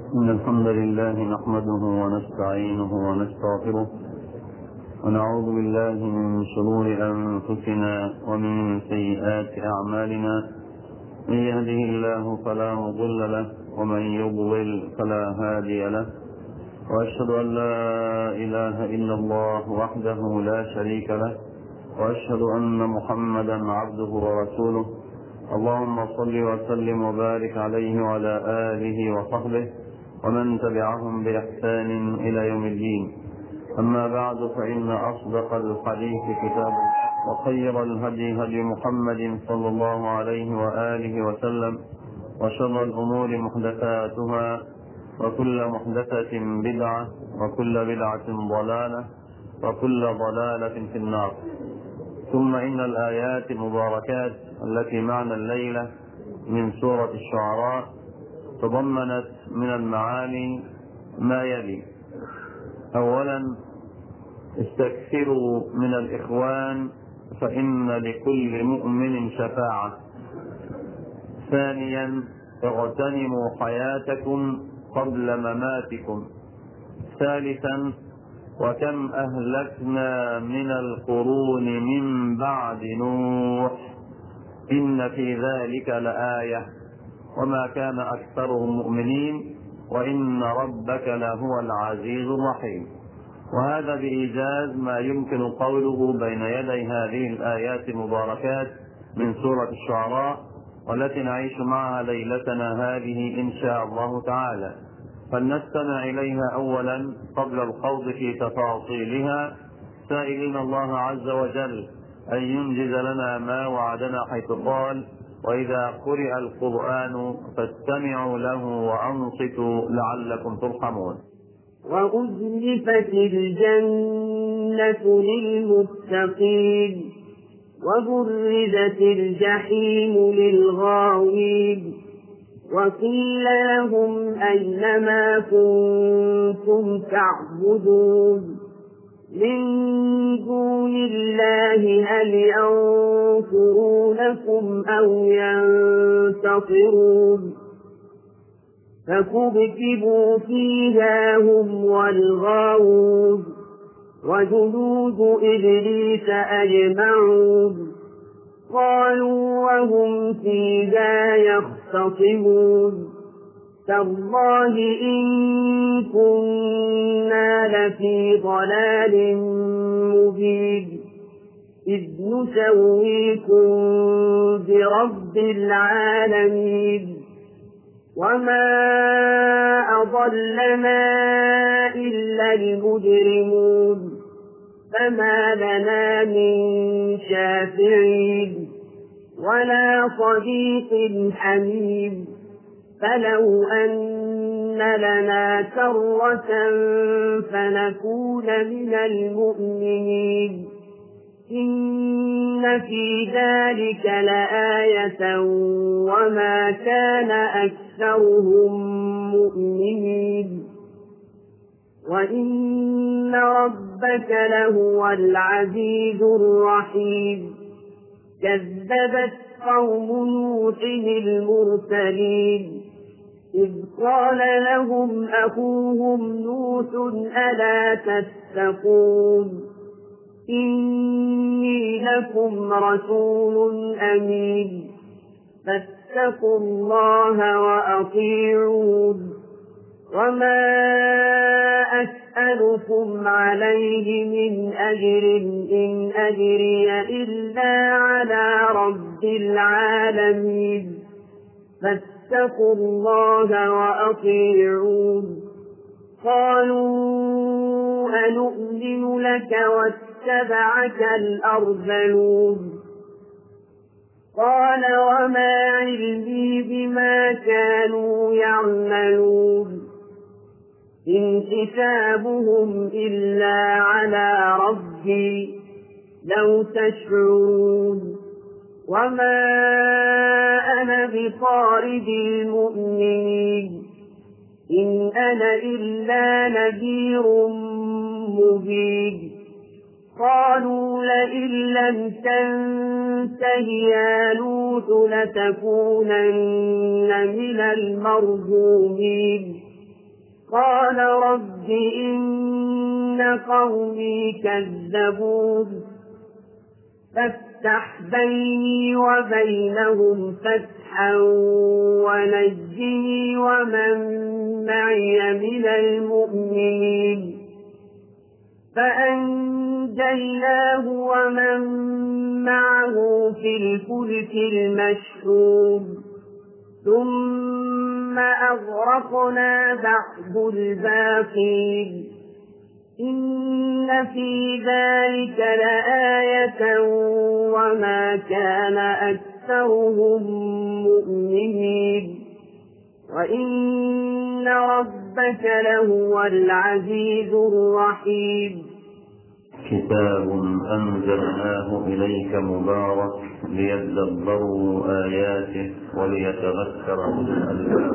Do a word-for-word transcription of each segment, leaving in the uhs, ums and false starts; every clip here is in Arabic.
إن الحمد لله نحمده ونستعينه ونستغفره ونعوذ بالله من شرور أنفسنا ومن سيئات أعمالنا. من يهده الله فلا مضل له ومن يضلل فلا هادي له، وأشهد أن لا إله إلا الله وحده لا شريك له، وأشهد أن محمدا عبده ورسوله. اللهم صل وسلم وبارك عليه وعلى آله وصحبه ومن تبعهم بإحسان إلى يوم الدين. أما بعد، فإن أصدق الحديث كتاب، وخير الهدي هدي محمد صلى الله عليه وآله وسلم، وشر الأمور محدثاتها، وكل محدثة بدعة، وكل بدعة ضلالة، وكل ضلالة في النار. ثم إن الآيات المباركات التي معنا الليلة من سورة الشعراء تضمنت من المعاني ما يلي: أولا، استكثروا من الإخوان فإن لكل مؤمن شفاعة. ثانيا، اغتنموا حياتكم قبل مماتكم. ثالثا، وكم أهلكنا من القرون من بعد نوح إن في ذلك لآية وما كان أكثرهم مؤمنين وإن ربك لهو العزيز الرحيم. وهذا بإيجاز ما يمكن قوله بين يدي هذه الآيات المباركات من سورة الشعراء، والتي نعيش معها ليلتنا هذه إن شاء الله تعالى. فلنستمع إليها أولا قبل الخوض في تفاصيلها، سائلين الله عز وجل أن ينجز لنا ما وعدنا، حيث قال: وإذا قرئ القرآن فاستمعوا له وأنصتوا لعلكم ترحمون. وأزلفت الجنة للمتقين وبرزت الجحيم للغاوين وقيل لهم أين ما كنتم تعبدون من دون الله هل ينصرونكم أو ينتصرون فكبكبوا فيها هم والغاوون وجنود إبليس أجمعون قالوا وهم فيها يختصمون تالله إن كنا لفي ضلال مبين إذ نسويكم برب العالمين وما أضلنا إلا المجرمون فما لنا من شافعين ولا صديق حميم فلو أن لنا كرة فنكون من المؤمنين إن في ذلك لآية وما كان أكثرهم مؤمنين وإن ربك لهو العزيز الرحيم. كذبت قوم نوح المرسلين إذ قال لهم أخوهم نوح ألا تتقون إني لكم رسول أمين فاتقوا الله وأطيعون وما أسألكم عليه من أجر إن أجري إلا على رب العالمين فاتقوا الله وأطيعون قالوا أنؤمن لك واتبعك الأرذلون قال وما علمي بما كانوا يعملون إن حسابهم إلا على ربي لو تشعرون وما أنا بطارد المؤمنين إن أنا إلا نذير مبين قالوا لئن لم تنته يا لوط لتكونن من المرجومين قال رب إن قومي كذبون فافتح بيني وبينهم فتحا ونجني ومن معي من المؤمنين فأنجيناه ومن معه في الفلك المشحون ثم أغرقنا بعد الباقين إن في ذلك لآية وما كان أكثرهم مؤمنين وإن ربك لهو العزيز الرحيم كتاب أنزلناه إليك مبارك ليدبروا آياته وليتذكر أولو الألباب.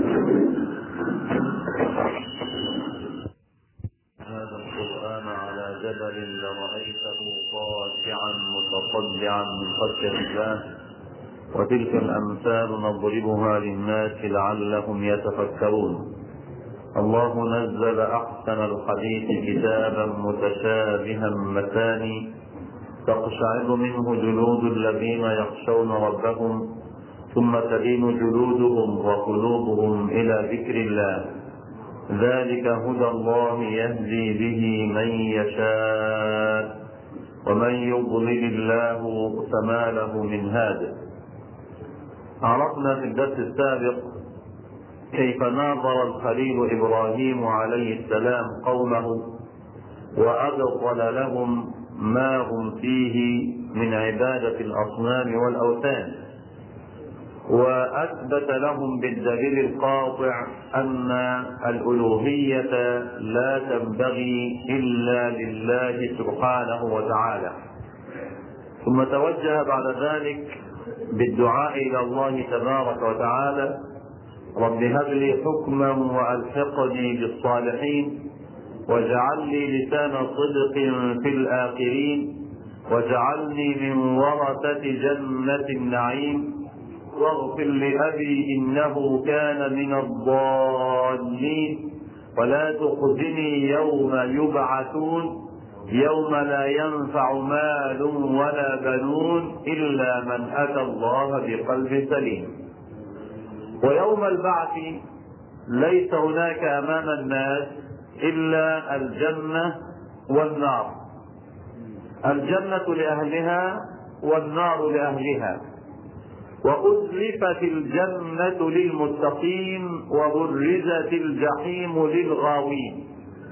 هذا القرآن على جبل لرأيته خاشعا متصدعا من خشية الله، وتلك الأمثال نضربها للناس لعلهم يتفكرون. الله نزل أحسن الحديث كتابا متشابها مثاني تقشعر منه جلود الذين يخشون ربهم ثم تلين جلودهم وقلوبهم إلى ذكر الله، ذلك هدى الله يهدي به من يشاء ومن يضلل الله فما له من هاد. عرفنا في الدرس السابق كيف ناظر الخليل إبراهيم عليه السلام قومه وأبطل لهم ما هم فيه من عبادة الأصنام والأوثان، وأثبت لهم بالدليل القاطع أن الألوهية لا تنبغي إلا لله سبحانه وتعالى. ثم توجه بعد ذلك بالدعاء إلى الله تبارك وتعالى: رب هب لي حكما وألحقني بالصالحين واجعل لي لسان صدق في الآخرين واجعلني من ورثة جنة النعيم واغفر لأبي إنه كان من الضالين ولا تخزني يوم يبعثون يوم لا ينفع مال ولا بنون إلا من أتى الله بقلب سليم. ويوم البعث ليس هناك أمام الناس إلا الجنة والنار، الجنة لأهلها والنار لأهلها، وأزلفت الجنة للمتقين وبرزت الجحيم للغاوين.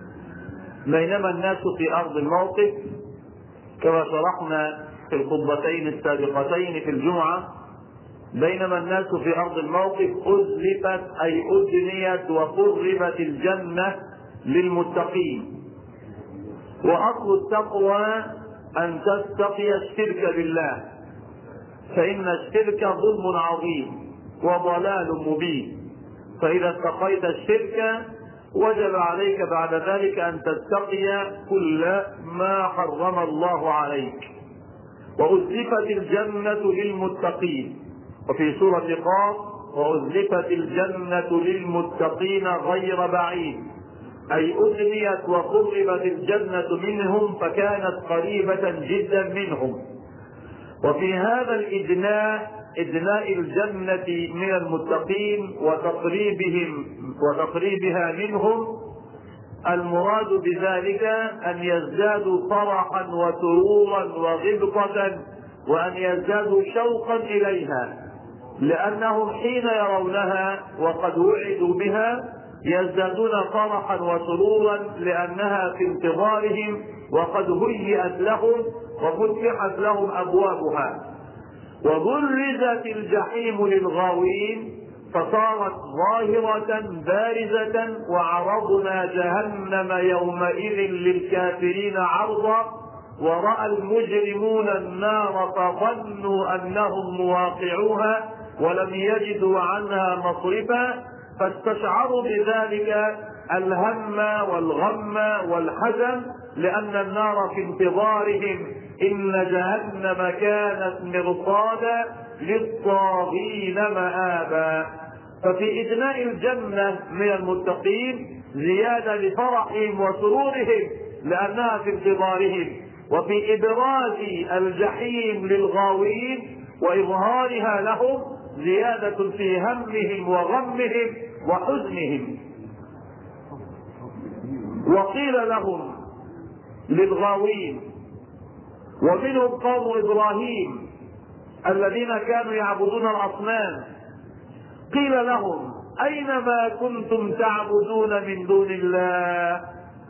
بينما الناس في أرض الموقف كما شرحنا في الخطبتين السابقتين في الجمعة، بينما الناس في أرض الموقف أزلفت أي أدنيت وقربت الجنة للمتقين. وأصل التقوى أن تتقي الشرك بالله، فإن الشرك ظلم عظيم وضلال مبين، فإذا اتقيت الشرك وجب عليك بعد ذلك أن تتقي كل ما حرم الله عليك. وأزلفت الجنة للمتقين، وفي سورة قاف: وأزلفت الجنة للمتقين غير بعيد، أي أدنيت وقربت الجنة منهم فكانت قريبة جدا منهم. وفي هذا الإدناء إدناء الجنة من المتقين وتقريبهم وتقريبها منهم، المراد بذلك أن يزدادوا فرحا وسرورا وغبطة وأن يزدادوا شوقا إليها، لأنهم حين يرونها وقد وعدوا بها يزدادون فرحا وسرورا لأنها في انتظارهم وقد هيئت لهم وفتحت لهم أبوابها. وبرزت الجحيم للغاوين فصارت ظاهرة بارزة، وعرضنا جهنم يومئذ للكافرين عرضا، ورأى المجرمون النار فظنوا أنهم مواقعوها ولم يجدوا عنها مصرفا، فاستشعروا بذلك الهم والغم والحزن لأن النار في انتظارهم. إن جهنم كانت مرصادا للطاغين مآبا. ففي إدناء الجنة من المتقين زيادة لفرحهم وسرورهم لأنها في انتظارهم، وفي إبراز الجحيم للغاوين وإظهارها لهم زيادة في همهم وغمهم وحزنهم. وقيل لهم للغاوين ومنهم قوم إبراهيم الذين كانوا يعبدون الأصنام، قيل لهم أينما كنتم تعبدون من دون الله،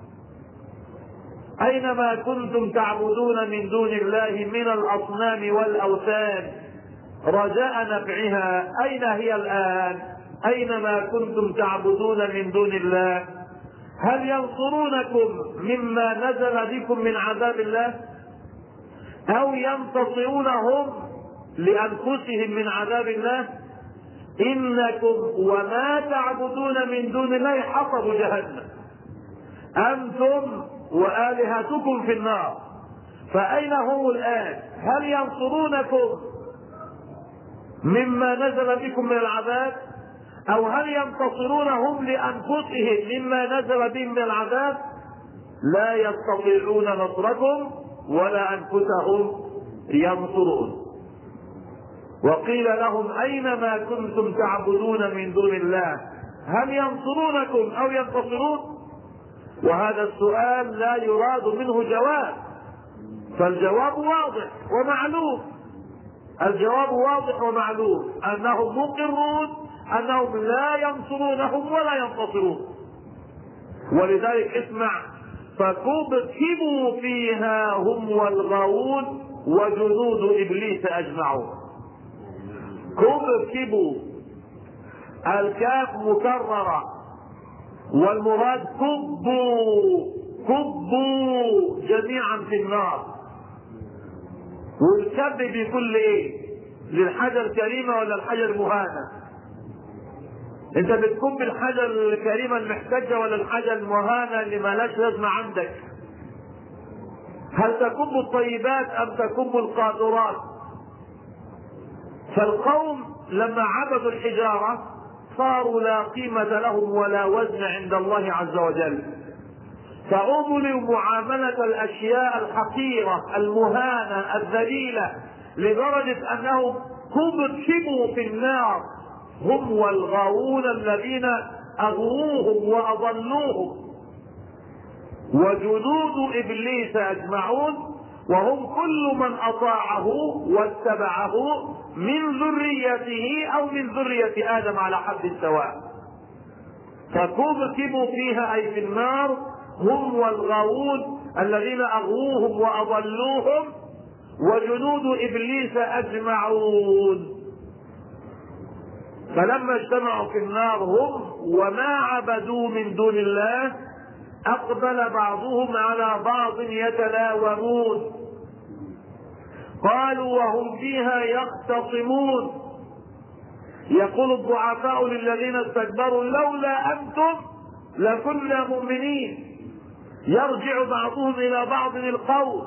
أينما كنتم تعبدون من دون الله من الأصنام والأوثان رجاء نفعها أين هي الآن؟ أينما كنتم تعبدون من دون الله هل ينصرونكم مما نزل بكم من عذاب الله أو ينتصرونهم لأنفسهم من عذاب الله؟ إنكم وما تعبدون من دون الله حطب جهنم أنتم وآلهتكم في النار، فأين هم الآن؟ هل ينصرونكم مما نزل بكم من العذاب أو هل ينتصرونهم لأنفسهم مما نزل بهم من العذاب؟ لا يستطيعون نصركم ولا أنفسهم ينصرون. وقيل لهم أينما كنتم تعبدون من دون الله هل ينصرونكم أو ينتصرون؟ وهذا السؤال لا يراد منه جواب، فالجواب واضح ومعلوم، الجواب واضح ومعلوم أنهم مقرون أنهم لا ينصرونهم ولا ينتصرون. ولذلك اسمع: فكبكبوا فيها هم والغاوون وجنود إبليس أجمعون. كبكبوا، الكاف مكررة والمراد كبوا، كبوا جميعا في النار. والكب بكل ايه؟ للحاجة الكريمة ولا الحاجة المهانة؟ انت بتكب الحاجة الكريمة المحتاجة ولا الحاجة المهانة اللي مالهاش لازمة عندك؟ هل تكب الطيبات ام تكب القاذورات؟ فالقوم لما عبدوا الحجارة صاروا لا قيمة لهم ولا وزن عند الله عز وجل، فعملوا معاملة الأشياء الحقيرة المهانة الذليلة لدرجة أنهم كبكبوا في النار هم والغاوون الذين أغووهم وأضلوهم وجنود إبليس أجمعون، وهم كل من أطاعه واتبعه من ذريته أو من ذرية آدم على حد السواء. فكبكبوا فيها أي في النار هم والغاوون الذين أغووهم وأضلوهم وجنود إبليس أجمعون. فلما اجتمعوا في النار هم وما عبدوا من دون الله أقبل بعضهم على بعض يتلاومون، قالوا وهم فيها يختصمون، يقول الضعفاء للذين استكبروا لولا أنتم لكنا مؤمنين، يرجع بعضهم إلى بعض القول.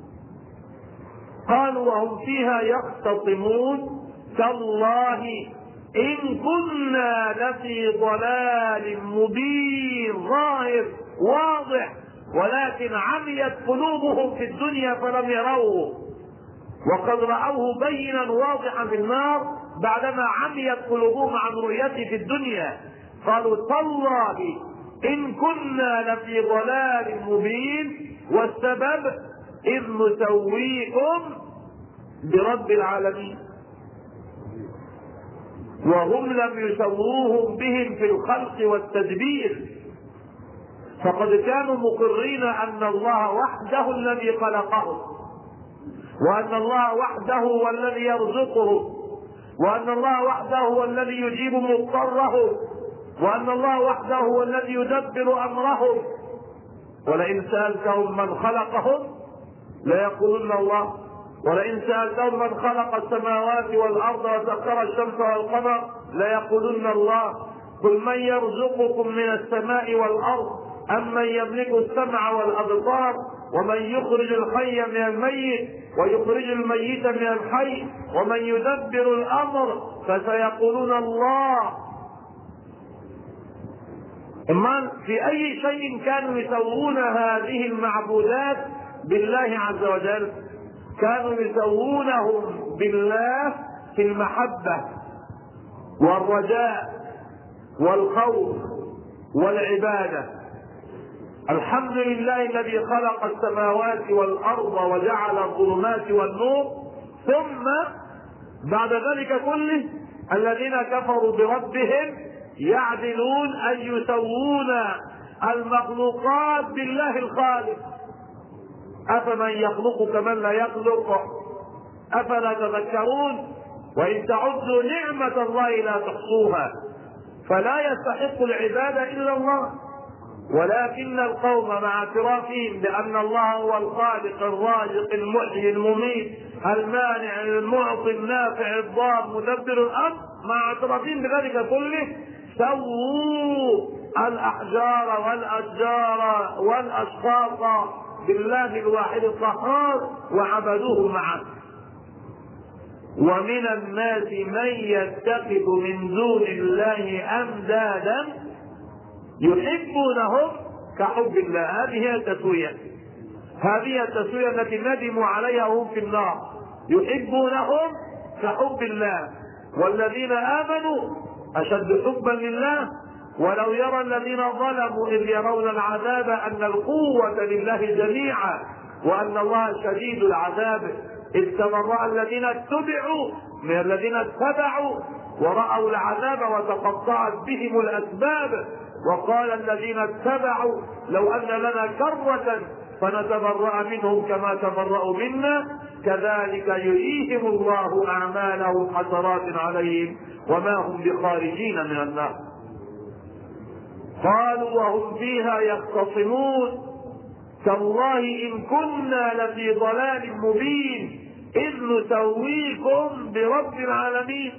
قالوا وهم فيها يختصمون تالله إن كنا لفي ضلال مبين ظاهر واضح، ولكن عميت قلوبهم في الدنيا فلم يروه، وقد رأوه بينا واضحا في النار بعدما عميت قلوبهم عن رؤيته في الدنيا. قالوا تالله إن كنا لفي ضلال مبين، والسبب إذ نسويكم برب العالمين، وهم لم يسووهم بهم في الخلق والتدبير، فقد كانوا مقرين أن الله وحده الذي خلقهم، وأن الله وحده هو الذي يرزقه، وأن الله وحده هو الذي يجيب مضطره، وأن الله وحده هو الذي يدبر أمرهم. ولئن سألتهم من خلقهم ليقولن الله، ولئن سألتهم من خلق السماوات والأرض وسخر الشمس والقمر ليقولن الله. قل من يرزقكم من السماء والأرض أم من يملك السمع والأبصار ومن يخرج الحي من الميت ويخرج الميت من الحي ومن يدبر الأمر فسيقولون الله. اما في اي شيء كانوا يسوون هذه المعبودات بالله عز وجل؟ كانوا يسوونهم بالله في المحبة والرجاء والخوف والعبادة. الحمد لله الذي خلق السماوات والأرض وجعل الظلمات والنور، ثم بعد ذلك كله الذين كفروا بربهم يعدلون أن يسوون المخلوقات بالله الخالق. أفمن يخلق كمن لا يخلق أفلا تذكرون؟ وإن تعدوا نعمة الله لا تحصوها. فلا يستحق العبادة إلا الله، ولكن القوم مع اعترافهم بأن الله هو الخالق الرازق المحيي المميت المانع المعطي النافع الضار مدبر الأمر، مع اعترافهم بذلك كله سووا الأحجار والأشجار والأشخاص بالله الواحد القهار وعبدوه معه. ومن الناس من يتخذ من دون الله أندادا يحبونهم كحب الله. هذه هي التسوية، هذه التسوية التي ندموا عليها هم في النار. يحبونهم كحب الله، والذين آمنوا أشد حبا لله. ولو يرى الذين ظلموا إذ يرون العذاب أن القوة لله جميعا وأن الله شديد العذاب، إذ تبرأ الذين اتبعوا من الذين اتبعوا ورأوا العذاب وتقطعت بهم الأسباب، وقال الذين اتبعوا لو أن لنا كرة فنتبرأ منهم كما تبرأوا منا كذلك يريهم الله أعمالهم حسرات عليهم وما هم بخارجين من النار. قالوا وهم فيها يختصمون تالله إن كنا لفي ضلال مبين إذ نسويكم برب العالمين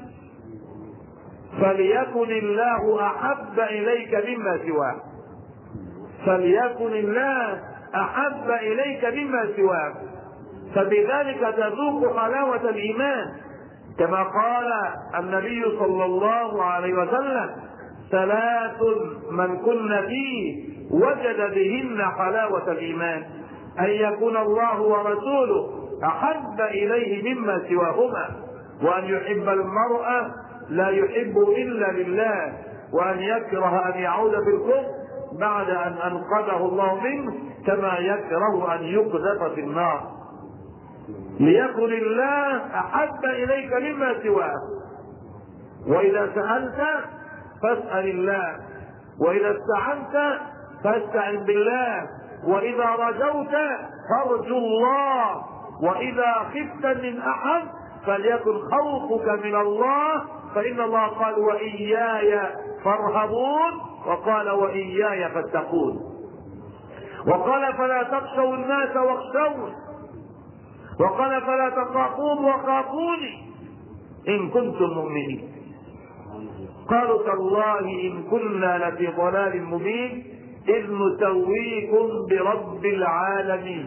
فليكن الله أحب إليك مما سواه. فليكن الله أحب إليك مما سواه، فبذلك تذوق حلاوة الإيمان، كما قال النبي صلى الله عليه وسلم ثلاث من كن فيه وجد بهن حلاوة الإيمان: أن يكون الله ورسوله أحب إليه مما سواهما، وأن يحب المرء لا يحب إلا لله، وأن يكره أن يعود في الكفر بعد أن أنقذه الله منه كما يكره أن يقذف في النار. ليكن الله أحب إليك مما سواه. وإذا سألت فاسأل الله، وإذا استعنت فاستعن بالله، وإذا رجوت فارجو الله، وإذا خفت من أحد فليكن خوفك من الله، فإن الله قال وإياي فارهبون، وقال وإياي فاتقون، وقال فلا تخشوا الناس واخشون، وقال فلا تخافون وخافوني إن كنتم مؤمنين. قالوا تالله إن كنا لفي ضلال مبين إذ نسويكم برب العالمين.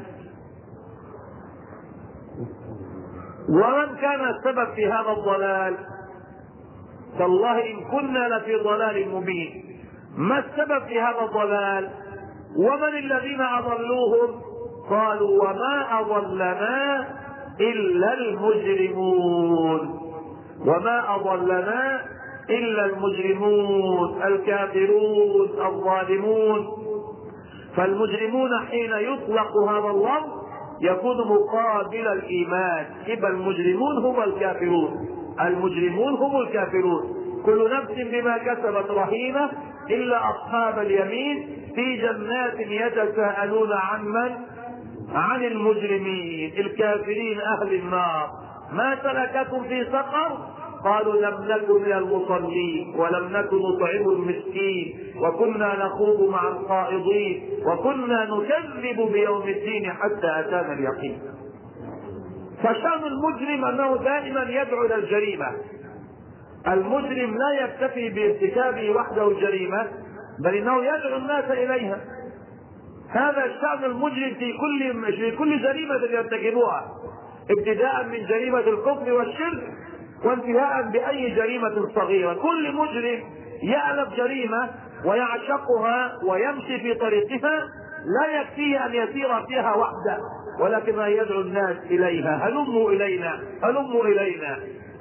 ومن كان السبب في هذا الضلال؟ تالله إن كنا لفي ضلال مبين. ما السبب في هذا الضلال؟ ومن الذين أضلوهم؟ قالوا وما أضلنا إلا المجرمون. وما أضلنا إلا المجرمون الكافرون الظالمون. فالمجرمون حين يطلق هذا اللفظ يكون مقابل الإيمان، إذا المجرمون هم الكافرون، المجرمون هم الكافرون. كل نفس بما كسبت رهينة إلا أصحاب اليمين في جنات يتساءلون عن من؟ عن المجرمين الكافرين أهل النار. ما سلككم في سقر؟ قالوا لم نكن من المصلين ولم نكن نطعم المسكين وكنا نخوض مع الخائضين وكنا نكذب بيوم الدين حتى أتانا اليقين. فشأن المجرم أنه دائما يدعو إلى الجريمة. المجرم لا يكتفي بارتكابه وحده الجريمة، بل إنه يدعو الناس إليها. هذا شأن المجرم في كل في كل جريمة يرتكبها، ابتداء من جريمة الكفر والشرك وانتهاء بأي جريمة صغيرة. كل مجرم يألف جريمة ويعشقها ويمشي في طريقها لا يكفيه ان يسير فيها وحده، ولكن ان يدعو الناس اليها: هلموا الينا هلموا الينا.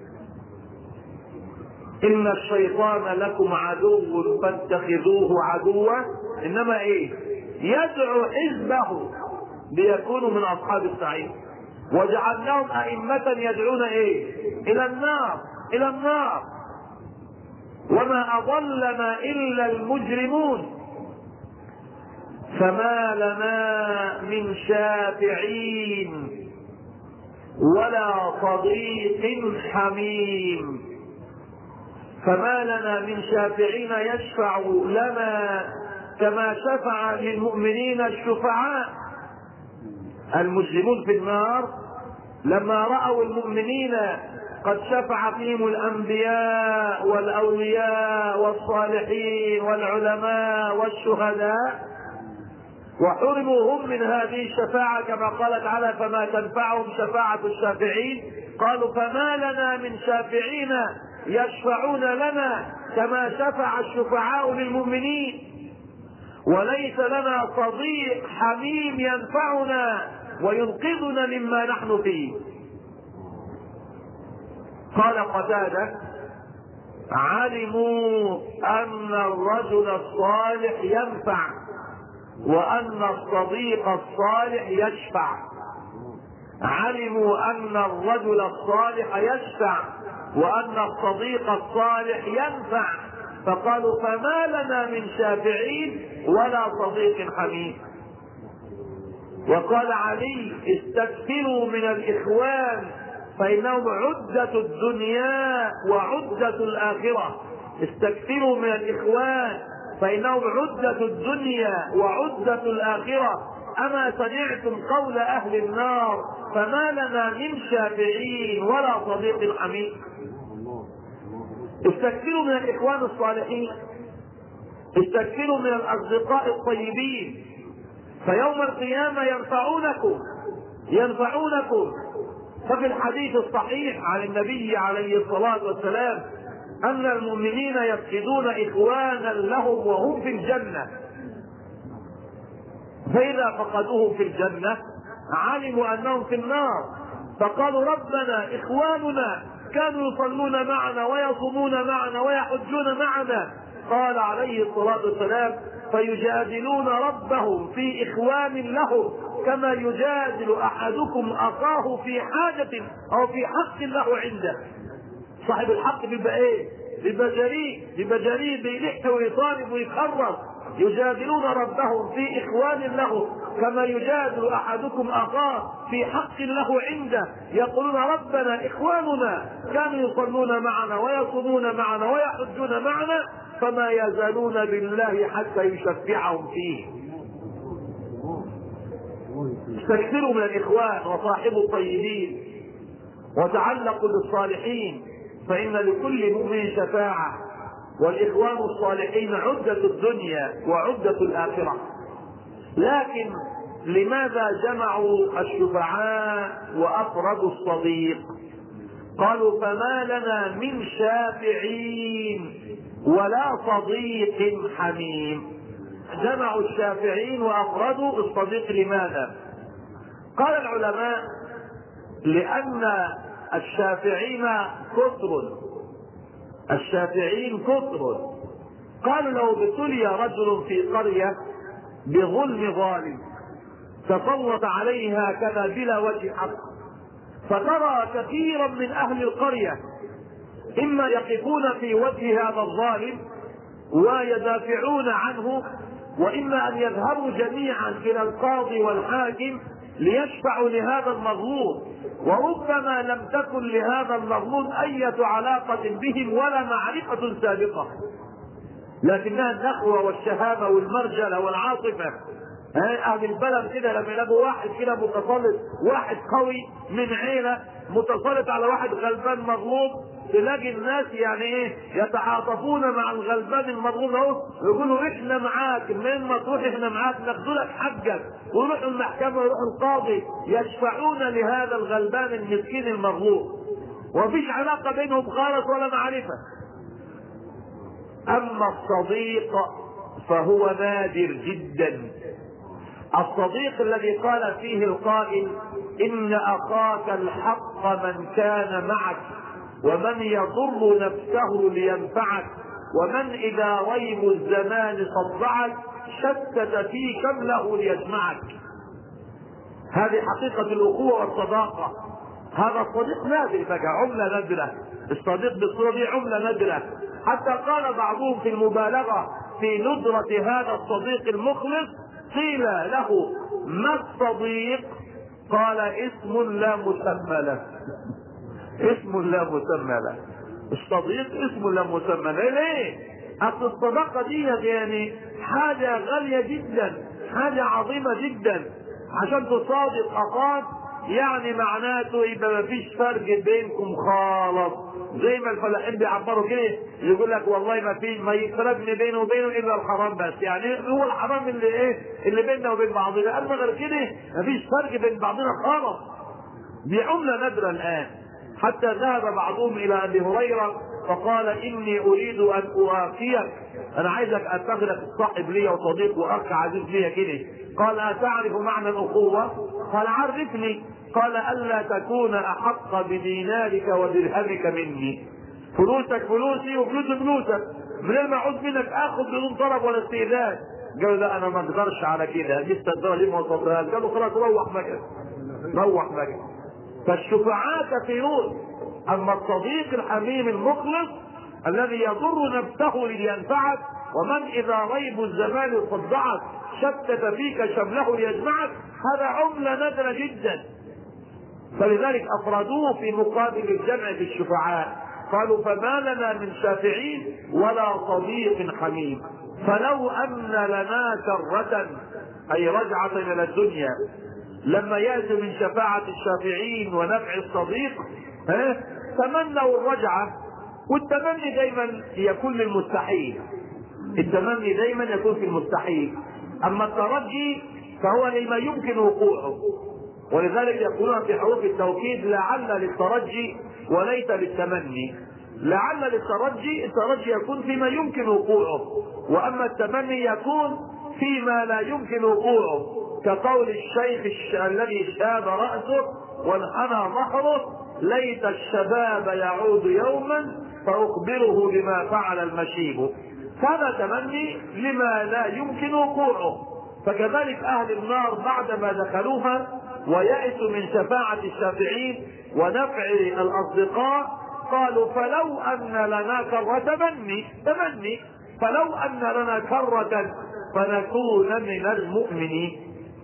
ان الشيطان لكم عدو فاتخذوه عدوا، انما ايه؟ يدعو حزبه ليكونوا من اصحاب السعير، وجعلناهم ائمة يدعون ايه؟ الى النار الى النار، وما اضلنا الا المجرمون. فما لنا من شافعين ولا صديق حميم. فما لنا من شافعين يشفع لنا كما شفع للمؤمنين الشفعاء. المجرمون في النار لما رأوا المؤمنين قد شفع فيهم الأنبياء والأولياء والصالحين والعلماء والشهداء، وحرموا هم من هذه الشفاعة كما قال تعالى: فما تنفعهم شفاعة الشافعين. قالوا: فما لنا من شافعين يشفعون لنا كما شفع الشفعاء للمؤمنين، وليس لنا صديق حميم ينفعنا وينقذنا مما نحن فيه. قال قتادة: علموا أن الرجل الصالح ينفع وأن الصديق الصالح يشفع. علموا أن الرجل الصالح يشفع وأن الصديق الصالح ينفع، فقالوا: فما لنا من شافعين ولا صديق حميم. وقال علي: استكثروا من الإخوان فإنهم عدة الدنيا وعدة الآخرة. استكثروا من الإخوان فإنهم عدة الدنيا وعدة الآخرة. أما سمعتم قول أهل النار: فما لنا من شافعين ولا صديق حميم. استكثروا من الإخوان الصالحين، استكثروا من الأصدقاء الطيبين، فيوم القيامة ينفعونكم ينفعونكم. ففي الحديث الصحيح عن النبي عليه الصلاة والسلام أن المؤمنين يفقدون إخوانا لهم وهم في الجنة، فإذا فقدوهم في الجنة علموا أنهم في النار، فقالوا: ربنا إخواننا كانوا يصلون معنا ويصومون معنا ويحجون معنا. قال عليه الصلاة والسلام: فيجادلون ربهم في إخوان لهم كما يجادل أحدكم أخاه في حاجة أو في حق له عنده. صاحب الحق بيبقى ايه؟ بيبقى جريء، بيبقى جريء بيلح ويطالب ويكرر. يجادلون ربهم في إخوان له كما يجادل أحدكم أخاه في حق له عنده، يقولون: ربنا إخواننا كانوا يصلون معنا ويصومون معنا ويحجون معنا، فما يزالون بالله حتى يشفعهم فيه. استكثروا من الإخوان وصاحبوا الطيبين وتعلقوا بالصالحين، فإن لكل مؤمن شفاعة، والإخوان الصالحين عدة الدنيا وعدة الآخرة. لكن لماذا جمعوا الشفعاء وأفردوا الصديق؟ قالوا: فما لنا من شافعين ولا صديق حميم. جمعوا الشافعين وأفردوا الصديق. لماذا؟ قال العلماء: لأن الشافعين كثر الشافعين كثر قالوا: لو ابتلي رجل في قرية بظلم ظالم تسلط عليها كذا بلا وجه حق، فترى كثيرا من أهل القرية إما يقفون في وجه هذا الظالم ويدافعون عنه، وإما أن يذهبوا جميعا إلى القاضي والحاكم ليشفعوا لهذا المظلوم، وربما لم تكن لهذا المظلوم أية علاقة بهم ولا معرفة سابقة، لكنها النخوة والشهامة والمرجلة والعاطفة. أهل البلد كده لما يلاقوا واحد كده متسلط، واحد قوي من عيلة متسلط على واحد غلبان مظلوم، تلاقي الناس يعني ايه يتعاطفون مع الغلبان المظلوم اهو، يقولوا: احنا معاك، من ما تروح احنا معاك، ناخذ لك حقك، ويروحوا المحكمة ويروحوا القاضي يشفعون لهذا الغلبان المسكين المظلوم، ومفيش علاقة بينهم خالص ولا معرفة. اما الصديق فهو نادر جدا. الصديق الذي قال فيه القائل إن أخاك الحق من كان معك ومن يضر نفسه لينفعك ومن إذا ريب الزمان صدعك شتت في شمله ليجمعك. هذه حقيقة الأخوة والصداقة. هذا الصديق نادر بقى، عملة نادرة. الصديق بالصورة دي عملة نادرة، حتى قال بعضهم في المبالغة في ندرة هذا الصديق المخلص قيل له ما الصديق؟ قال اسم لا مسمى له. اسم لا مسمى له. الصديق اسم لا مسمى له. ليه؟ اصل الصداقة دي يعني حاجة غالية جدا، حاجة عظيمة جدا. عشان تصادق اخاك يعني معناته يبقى ما فيش فرق بينكم خالص، زي ما الفلاحين بيعبروا كده يقول لك والله ما في ما يفرقني بينه وبينه الا الحرام بس، يعني هو الحرام اللي ايه اللي بيننا وبين بعضنا، اما غير كده ما فيش فرق بين بعضنا خالص. دي عملة نادرة الان، حتى ذهب بعضهم الى ابي هريره فقال اني اريد ان اوافيك، انا عايزك اتخذك صاحب لي وصديق واخ عزيز لي كده. قال اتعرف معنى الاخوه؟ قال عرفني. قال الا تكون احق بدينارك ودرهمك مني. فلوسك فلوسي وفلوس فلوسك، من ما اعوز منك اخذ بدون طلب ولا استئذان. قالوا لا انا ما اقدرش على كده، لسه الدرهم ما وصلتهاش. قالوا خلاص روح بقى، روح بقى. فالشفعاء كثيرون، اما الصديق الحميم المخلص الذي يضر نفسه لينفعك ومن اذا ريب الزمان صدعك شتت فيك شمله ليجمعك، هذا عملة نادرة جدا. فلذلك افردوه في مقابل الجمع بالشفعاء، قالوا فما لنا من شافعين ولا صديق حميم. فلو ان لنا كرة اي رجعة الى الدنيا لما يأتي من شفاعة الشافعين ونفع الصديق ها تمنوا الرجعة. والتمني دايما يكون للمستحيل، التمني دايما يكون في المستحيل، اما الترجي فهو لما يمكن وقوعه. ولذلك يقولون في حروف التوكيد لعل للترجي وليس للتمني. لعل للترجي، الترجي يكون فيما يمكن وقوعه، واما التمني يكون فيما لا يمكن وقوعه، كقول الشيخ الش... الذي شاب رأسه وانحنى ظهره ليت الشباب يعود يوما فأخبره بما فعل المشيب. هذا تمني لما لا يمكن وقوعه. فكذلك أهل النار بعدما دخلوها ويأسوا من شفاعة الشافعين ونفع الأصدقاء قالوا فلو أن لنا كرة، تمني تمني فلو أن لنا كرة فنكون من المؤمنين.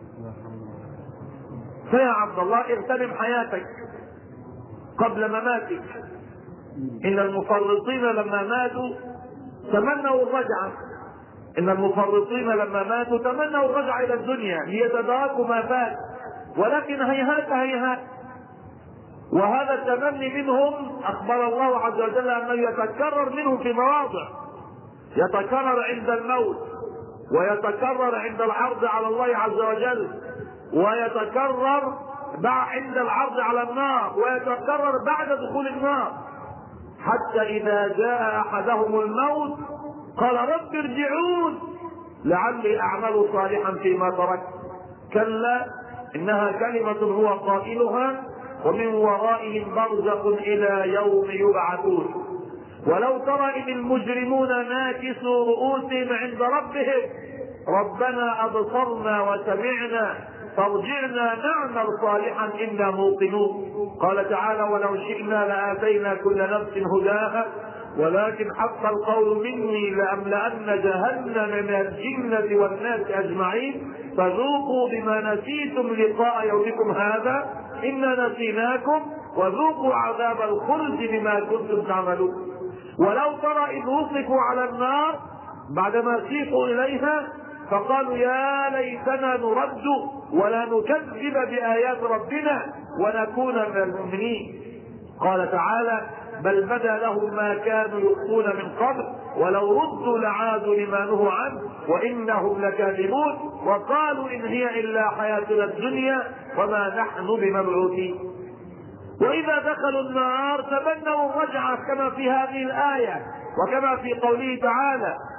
فيا عبد الله اغتنم حياتك قبل مماتك. ان المفرطين لما ماتوا تمنوا الرجعة، ان المفرطين لما ماتوا تمنوا الرجعة الى الدنيا ليتداركوا ما فات، ولكن هيهات هيهات. وهذا التمني منهم اخبر الله عز وجل انه يتكرر منهم في مواضع، يتكرر عند الموت، ويتكرر عند العرض على الله عز وجل، ويتكرر عند العرض على النار، ويتكرر بعد دخول النار، حتى إذا جاء أحدهم الموت قال رب ارجعون لعلي أعمل صالحا فيما تركت. كلا إنها كلمة هو قائلها ومن ورائهم برزخ إلى يوم يبعثون. ولو ترى إذ المجرمون ناكسوا رؤوسهم عند ربهم ربنا أبصرنا وسمعنا فارجعنا نعمل صالحا إنا موقنون. قال تعالى ولو شئنا لآتينا كل نفس هداها ولكن حق القول مني لأملأن جهنم من الجنة والناس أجمعين فذوقوا بما نسيتم لقاء يومكم هذا إنا نسيناكم وذوقوا عذاب الخلد بما كنتم تعملون. ولو ترى إذ وقفوا على النار بعدما سيقوا إليها فقالوا يا ليتنا نرد ولا نكذب بآيات ربنا ونكون من المؤمنين. قال تعالى بل بدا لهم ما كانوا يخفون من قبل ولو ردوا لعادوا لما نهوا عنه وإنهم لكاذبون وقالوا إن هي إلا حياتنا الدنيا وما نحن بمبعوثين. وإذا دخلوا النار تمنوا الرجعة كما في هذه الآية وكما في قوله تعالى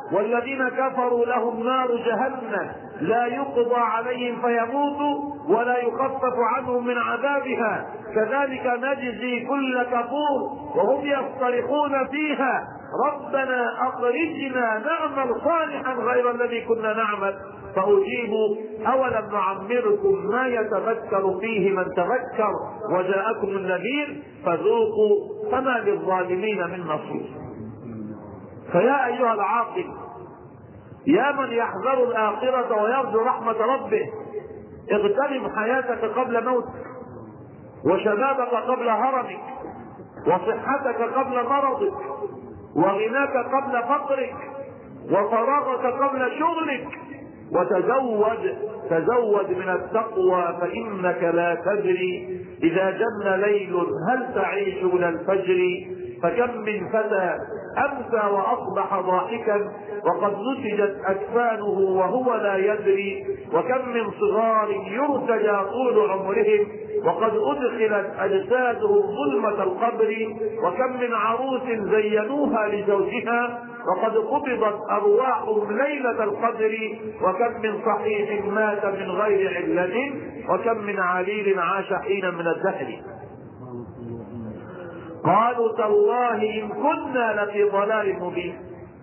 والذين كفروا لهم نار جهنم لا يقضى عليهم فيموتوا ولا يخفف عنهم من عذابها كذلك نجزي كل كفور وهم يصطرخون فيها ربنا أخرجنا نعمل صالحا غير الذي كنا نعمل فأجيب أولم نعمركم ما يتذكر فيه من تذكر وجاءكم النذير فذوقوا فما للظالمين من نصير. فيا أيها العاقل يا من يحذر الآخرة ويرجو رحمة ربه اغتنم حياتك قبل موتك وشبابك قبل هرمك وصحتك قبل مرضك وغناك قبل فقرك وفراغك قبل شغلك وتزود تزود من التقوى فإنك لا تدري إذا جن ليل هل تعيش من الفجر فكم من فتى أمسى وأصبح ضاحكا وقد نسجت أكفانه وهو لا يدري وكم من صغار يرتجى طول عمرهم وقد أدخلت أجسادهم ظلمة القبر وكم من عروس زينوها لزوجها وقد قبضت أرواحهم ليلة القدر وكم من صحيح مات من غير علة وكم من عليل عاش حينا من الدهر. قالوا تالله إن كنا لفي ضلال مبين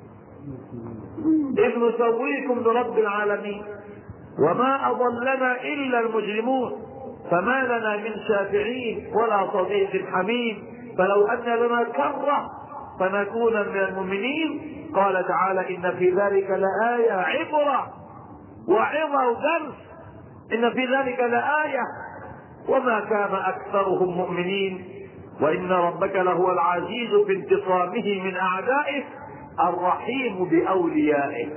إذ نسويكم برب العالمين وما أضلنا إلا المجرمون فما لنا من شافعين ولا صديق حميم فلو أن لنا كرة فنكون من المؤمنين. قال تعالى إن في ذلك لآية عبرة وعظة ودرس إن في ذلك لآية وما كان أكثرهم مؤمنين وإن ربك لهو العزيز في انتقامه من أعدائه الرحيم بأوليائه.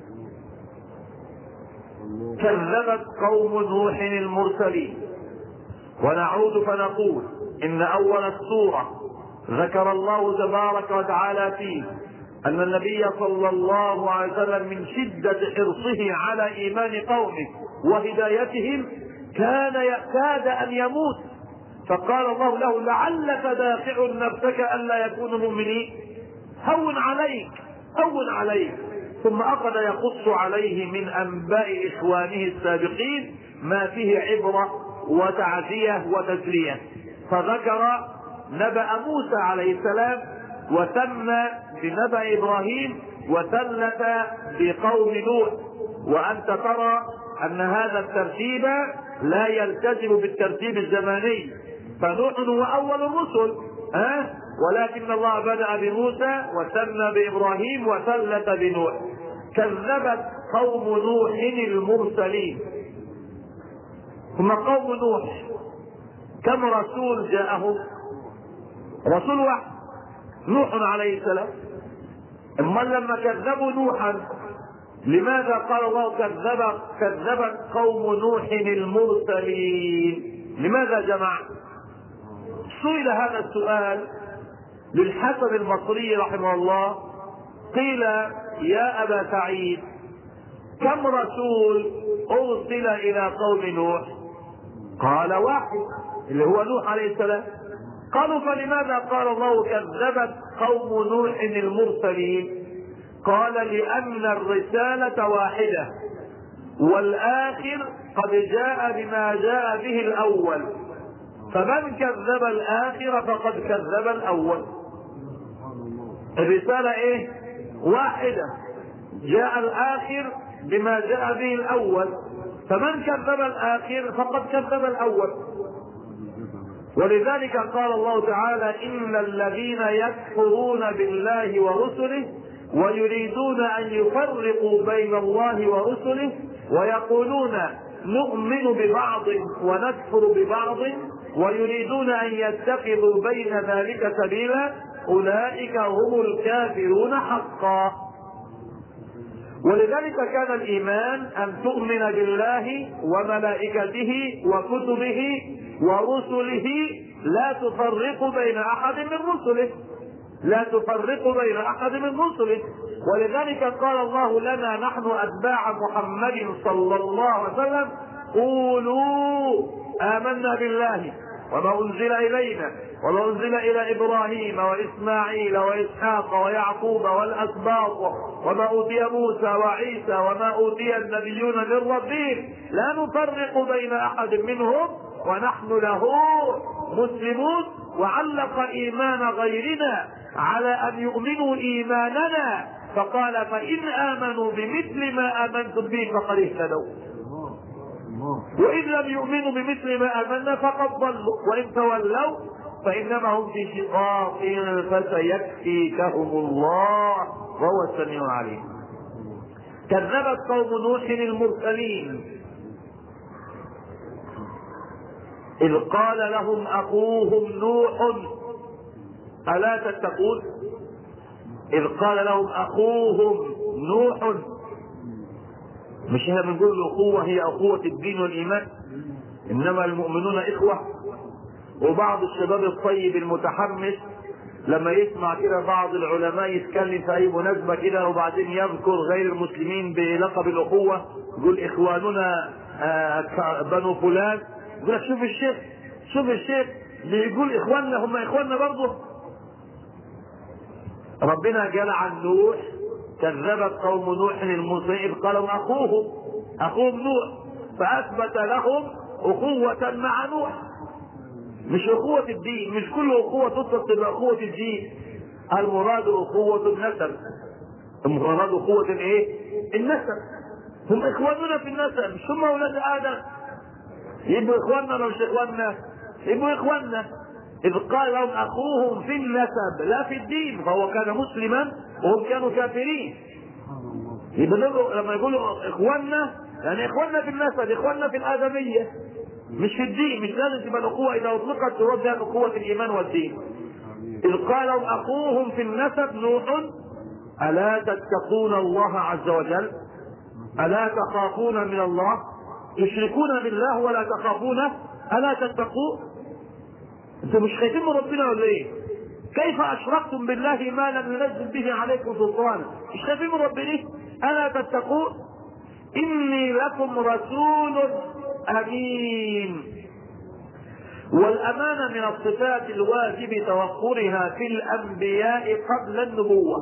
كذبت قوم نوح المرسلين. ونعود فنقول إن أول السورة ذكر الله تبارك وتعالى فيه أن النبي صلى الله عليه وسلم من شدة حرصه على إيمان قومه وهدايتهم كان يكاد أن يموت فقال الله له لعلك دافع نفسك ألا يكونوا مؤمنين هون عليك هون عليك ثم أخذ يقص عليه من أنباء إخوانه السابقين ما فيه عبرة وتعزية وتسلية فذكر نبأ موسى عليه السلام وثنى بنبأ إبراهيم وثلث بقوم نوح وأنت ترى أن هذا الترتيب لا يلتزم بالترتيب الزماني فنوح هو أول الرسل أه؟ ولكن الله بدأ بموسى وثنى بإبراهيم وثلث بنوح. كذبت قوم نوح المرسلين. ثم قوم نوح كم رسول جاءهم؟ رسول واحد نوح عليه السلام. اما لما كذبوا نوحا لماذا قال الله كذب كذبت قوم نوح المرسلين؟ لماذا جمع؟ سئل هذا السؤال للحسن البصري رحمه الله قيل يا أبا سعيد كم رسول أرسل إلى قوم نوح؟ قال واحد اللي هو نوح عليه السلام. قالوا فلماذا قال الله كذبت قوم نوح المرسلين؟ قال لأن الرسالة واحدة والآخر قد جاء بما جاء به الأول فمن كذب الآخر فقد كذب الأول. الرسالة ايه؟ واحدة جاء الآخر بما جاء به الأول فمن كذب الآخر فقد كذب الأول. ولذلك قال الله تعالى إن الذين يكفرون بالله ورسله ويريدون أن يفرقوا بين الله ورسله ويقولون نؤمن ببعض ونكفر ببعض ويريدون أن يتخذوا بين ذلك سبيلا أولئك هم الكافرون حقا. ولذلك كان الإيمان أن تؤمن بالله وملائكته وكتبه ورسله لا تفرق بين أحد من رسله لا تفرق بين أحد من رسله. ولذلك قال الله لنا نحن أتباع محمد صلى الله عليه وسلم قولوا آمنا بالله وما أنزل إلينا وما أنزل إلى إبراهيم وإسماعيل وإسحاق ويعقوب والأسباط وما أوتي موسى وعيسى وما أوتي النبيون من ربهم لا نفرق بين أحد منهم ونحن له مسلمون. وعلق إيمان غيرنا على أن يؤمنوا إيماننا فقال فإن آمنوا بمثل ما آمنتم به فقد اهتدوا وإن لم يؤمنوا بمثل ما آمنا فقد ضلوا وإن تولوا فإنما هم في شقاق فسيكفيكهم الله وهو السميع العليم. كذبت قوم نوح المرسلين إذ قال لهم أخوهم نوح ألا تتقون. إذ قال لهم أخوهم نوح، مش هنا بنقول الأخوة هي أخوة الدين والإيمان، إنما المؤمنون إخوة. وبعض الشباب الطيب المتحمس لما يسمع كده بعض العلماء يتكلم في أي مناسبة كده وبعدين يذكر غير المسلمين بلقب الأخوة، يقول إخواننا بنو فلان، يقول شوف الشيخ شوف الشيخ بيقول إخواننا هم إخواننا برضه. ربنا قال عن نوح كذبت قوم نوح المرسلين إذ قالوا أخوهم أخوهم نوح فأثبت لهم أخوة مع نوح. مش أخوة الدين، مش كل أخوة تطلق بأخوة الدين، المراد أخوة النسب. المراد أخوة الإيه؟ النسب. هم إخواننا في النسب، مش هم أولاد آدم يبقوا إخواننا ولا مش إخواننا؟ يبقوا إخواننا. إذ قال لهم أخوهم في النسب لا في الدين، فهو كان مسلما وهم كانوا كافرين. يبقى لما يقولوا إخواننا يعني إخواننا في النسب، إخواننا في الآدمية، مش في الدين. مش لازم تبقى الأخوة إذا أطلقت ترد لها أخوة الإيمان والدين. إذ قال لهم أخوهم في النسب نوح ألا تتقون الله عز وجل، ألا تخافون من الله، تشركون بالله ولا تخافون، ألا تتقون. انتم مش خايفين من ربنا ولا ايه؟ كيف اشركتم بالله ما لم ينزل به عليكم سلطانا؟ مش خايفين من ربنا؟ الا تتقون. اني لكم رسول امين. والامانه من الصفات الواجب توفرها في الانبياء قبل النبوه.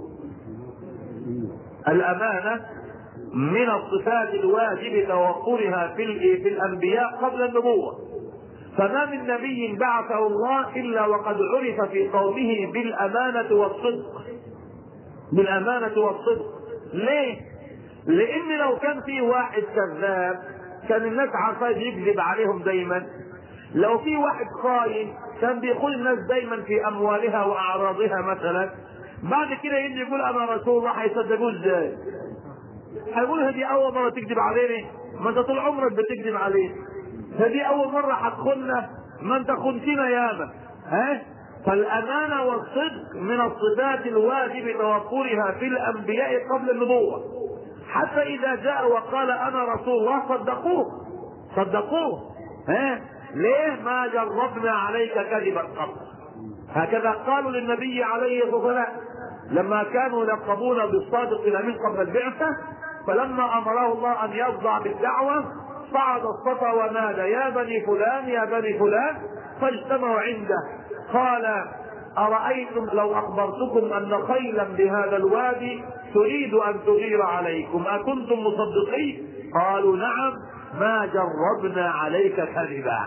الامانه من الصفات الواجب توفرها في في الانبياء قبل النبوه. فما من نبي بعثه الله إلا وقد عرف في قومه بالأمانة والصدق. بالأمانة والصدق. ليه؟ لأن لو كان في واحد كذاب كان الناس عارفة يكذب عليهم دايما. لو في واحد خاين كان بيخون الناس دايما في أموالها وأعراضها مثلا. بعد كده يجي يقول أنا رسول الله، هيصدقوه ازاي؟ هيقول هذه أول مرة تكذب علينا؟ ما أنت طول عمرك بتكذب عليه. هذه أول مرة هتخوننا؟ ما أنت خنتنا ياما. ها؟ فالأمانة والصدق من الصفات الواجب توفرها في الأنبياء قبل النبوة. حتى إذا جاء وقال أنا رسول الله صدقوه صدقوه. ها؟ ليه؟ ما جربنا عليك كذبا قط. هكذا قالوا للنبي عليه الصلاة والسلام لما كانوا يلقبون بالصادق الأمين قبل البعثة، فلما أمره الله أن يصدع بالدعوة صعد الصفا ونادى يا بني فلان يا بني فلان، فاجتمعوا عنده. قال أرأيتم لو أخبرتكم أن خيلا بهذا الوادي تريد أن تغير عليكم أكنتم مصدقين؟ قالوا نعم ما جربنا عليك كذبا.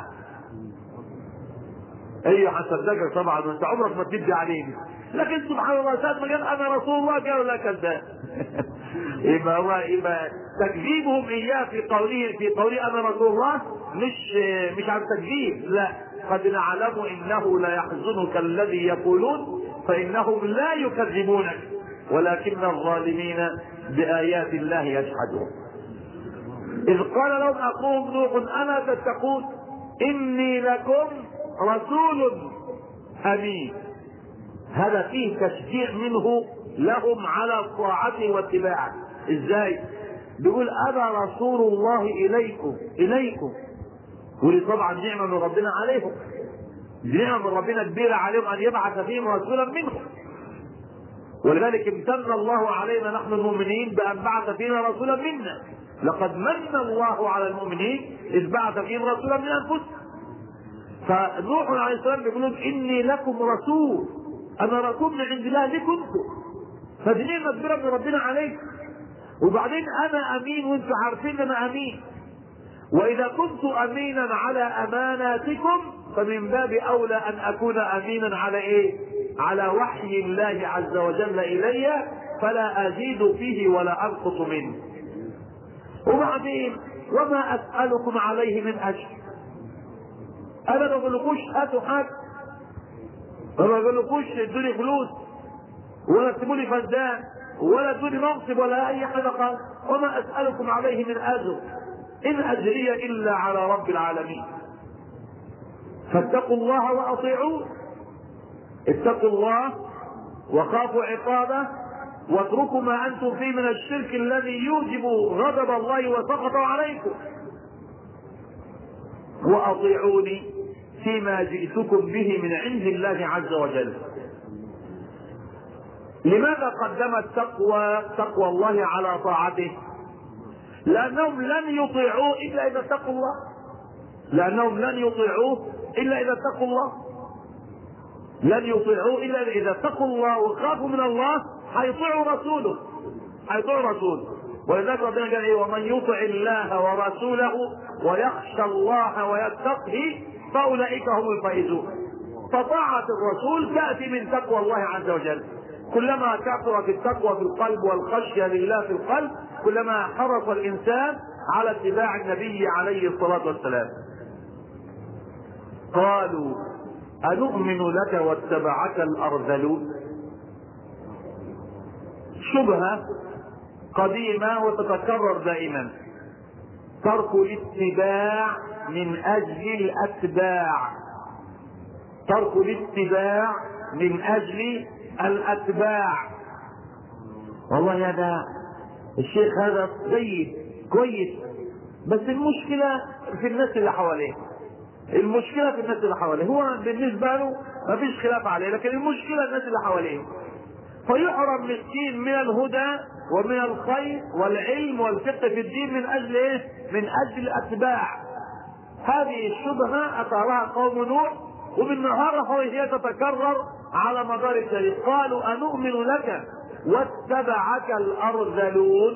ايوه هصدقك طبعا وانت عمرك ما تدي علينا، لكن سبحان الله ساعة ما قال انا رسول الله قالوا لا كذاب. يبقى هو يبقى تكذيبهم اياه في قوله في قوله انا رسول الله مش مش عن تكذيب، لا، قد نعلم انه لا يحزنك الذي يقولون فانهم لا يكذبونك ولكن الظالمين بايات الله يجحدون. اذ قال لهم اخوهم نوح الا تتقون اني لكم رسول امين. هذا فيه تشجيع منه لهم على الطاعة واتباعه. ازاي؟ بيقول انا رسول الله اليكم اليكم ولي طبعا نعمة من ربنا عليهم، نعمة من ربنا كبيرة عليهم ان يبعث فيهم رسولا منهم. ولذلك امتن الله علينا نحن المؤمنين بان بعث فينا رسولا منا. لقد من الله على المؤمنين اذ بعث فيهم رسولا من انفسهم. فنوح عليه السلام بيقولون اني لكم رسول، انا رسول من عند الله لكم انتم، فدي نعمه كبيره من ربنا عليكم. وبعدين انا امين وانتم عارفين ان انا امين، واذا كنت امينا على اماناتكم فمن باب اولى ان اكون امينا على ايه؟ على وحي الله عز وجل الي، فلا ازيد فيه ولا انقص منه. وبعدين وما اسالكم عليه من اجر، انا ما بقولكوش هاتوا حاجه، ما بقولكوش ادوني فلوس ولا اكتبوا لي فدان ولا ادوني منصب ولا اي حاجه خالص، وما اسالكم عليه من اجر ان اجري الا على رب العالمين. فاتقوا الله واطيعوه، اتقوا الله وخافوا عقابه واتركوا ما انتم فيه من الشرك الذي يوجب غضب الله وسخطه عليكم، واطيعوني فيما جئتكم به من عند الله عز وجل. لماذا قدم التقوى تقوى الله على طاعته؟ لانهم لن يطيعوه الا اذا اتقوا الله، لانهم لن يطيعوه الا اذا اتقوا الله، لن يطيعوه الا اذا اتقوا الله وخافوا من الله، هيطيعوا رسوله، هيطيعوا رسوله. ولذلك ربنا قال ايه؟ ومن يطع الله ورسوله ويخشى الله ويتقه فاولئك هم الفائزون. فطاعة الرسول تأتي من تقوى الله عز وجل. كلما كثرت التقوى في القلب والخشية لله في القلب كلما حرص الإنسان على اتباع النبي عليه الصلاة والسلام. قالوا أنؤمن لك واتبعك الأرذلون. شبهة قديمة وتتكرر دائما، ترك الاتباع من أجل الأتباع، ترك الاتباع من أجل الأتباع. والله هذا الشيخ هذا جيد كويس، بس المشكلة في الناس اللي حواليه، المشكلة في الناس اللي حواليه. هو بالنسبة له ما فيش خلاف عليه، لكن المشكلة الناس اللي حواليه. فيحرم مسكين من الهدى ومن الخير والعلم والفقه في الدين من أجل إيه؟ من أجل الأتباع. هذه الشبهة أثارها قوم نوح، وبالنهار هي تتكرر على مدار التاريخ. قالوا أنؤمن لك واتبعك الأرذلون.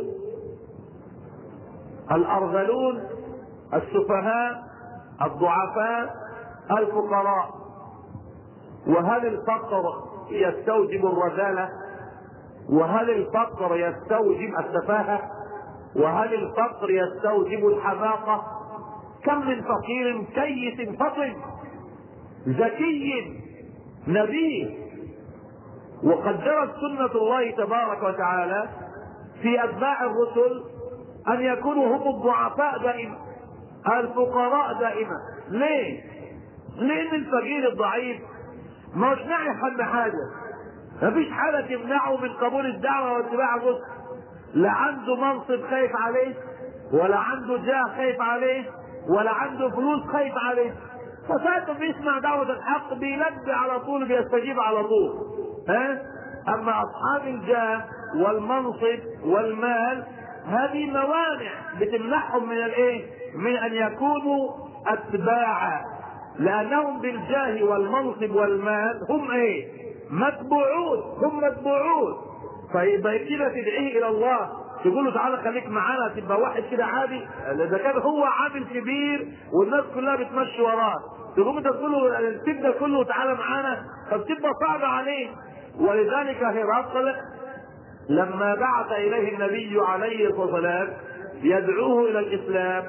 الأرذلون السفهاء الضعفاء الفقراء. وهل الفقر يستوجب الرذالة؟ وهل الفقر يستوجب السفاهة؟ وهل الفقر يستوجب الحماقة؟ كم من فقير كيس فطن ذكي نبيه. وقدرت سنة الله تبارك وتعالى في أتباع الرسل أن يكونوا هم الضعفاء دائما، الفقراء دائما. ليه؟ لأن الفقير الضعيف مش ناعي حد حاجة، مفيش حاجة تمنعه من قبول الدعوة واتباع الرسل. لا عنده منصب خايف عليه، ولا عنده جاه خايف عليه، ولا عنده فلوس خايف عليه. فساعة بيسمع دعوة الحق بيلبي على طول، بيستجيب على طول. ها؟ أما أصحاب الجاه والمنصب والمال هذه موانع بتمنعهم من الايه؟ من أن يكونوا أتباعا، لأنهم بالجاه والمنصب والمال هم ايه؟ متبوعون، هم متبوعون. فيبقى كده تدعيه إلى الله، تقول له تعالى خليك معانا، تبقى واحد كده عادي. اذا كان هو عامل كبير والناس كلها بتمشي وراه، تقوم انت تقول له تبدا كله تعالى معانا، فبتبقى صعبه عليه. ولذلك هرقل لما بعث اليه النبي عليه الصلاه والسلام يدعوه الى الاسلام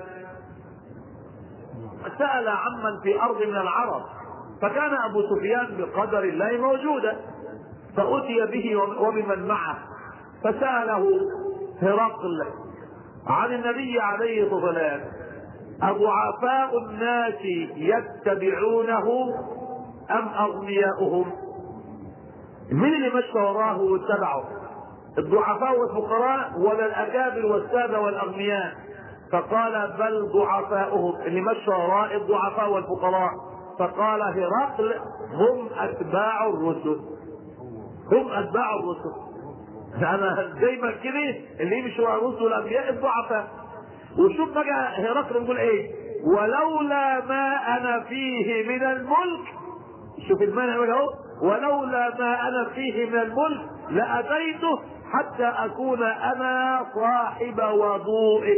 سال عمن في ارض من العرب، فكان ابو سفيان بقدر الله موجودا، فاتي به وبمن معه، فساله هرقل عن النبي عليه الصلاه والسلام أضعفاء الناس يتبعونه أم أغنياؤهم؟ من اللي مشى وراه واتبعه؟ الضعفاء والفقراء ولا الأكابر والسادة والأغنياء؟ فقال بل ضعفاؤهم، اللي مشى وراء الضعفاء والفقراء. فقال هرقل هم أتباع الرسل، هم أتباع الرسل. أنا دايما كده اللي يمشي ورا الرسل والأنبياء الضعفاء. وشوف بقى هرقل يقول ايه؟ ولولا ما انا فيه من الملك، شوف المعنى اهو، ولولا ما انا فيه من الملك لاتيته حتى اكون انا صاحب وضوئه.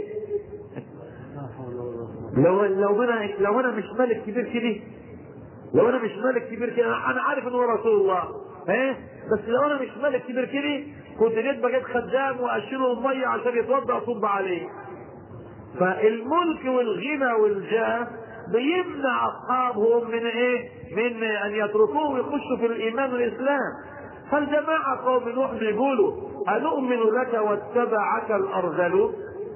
لو لو انا لو انا مش ملك كبير كده، لو انا مش ملك كبير كده، انا عارف ان هو رسول الله، ايه بس لو انا مش ملك كبير كده كنت جيت بقيت خدام واشيله الميه عشان يتوضا اصب عليه. فالملك والغنى والجاه بيمنع اصحابهم من ايه؟ من ان يتركوه ويخشوا في الايمان والاسلام. فالجماعه قوم نوح بيقولوا انؤمن لك واتبعك الارذلون.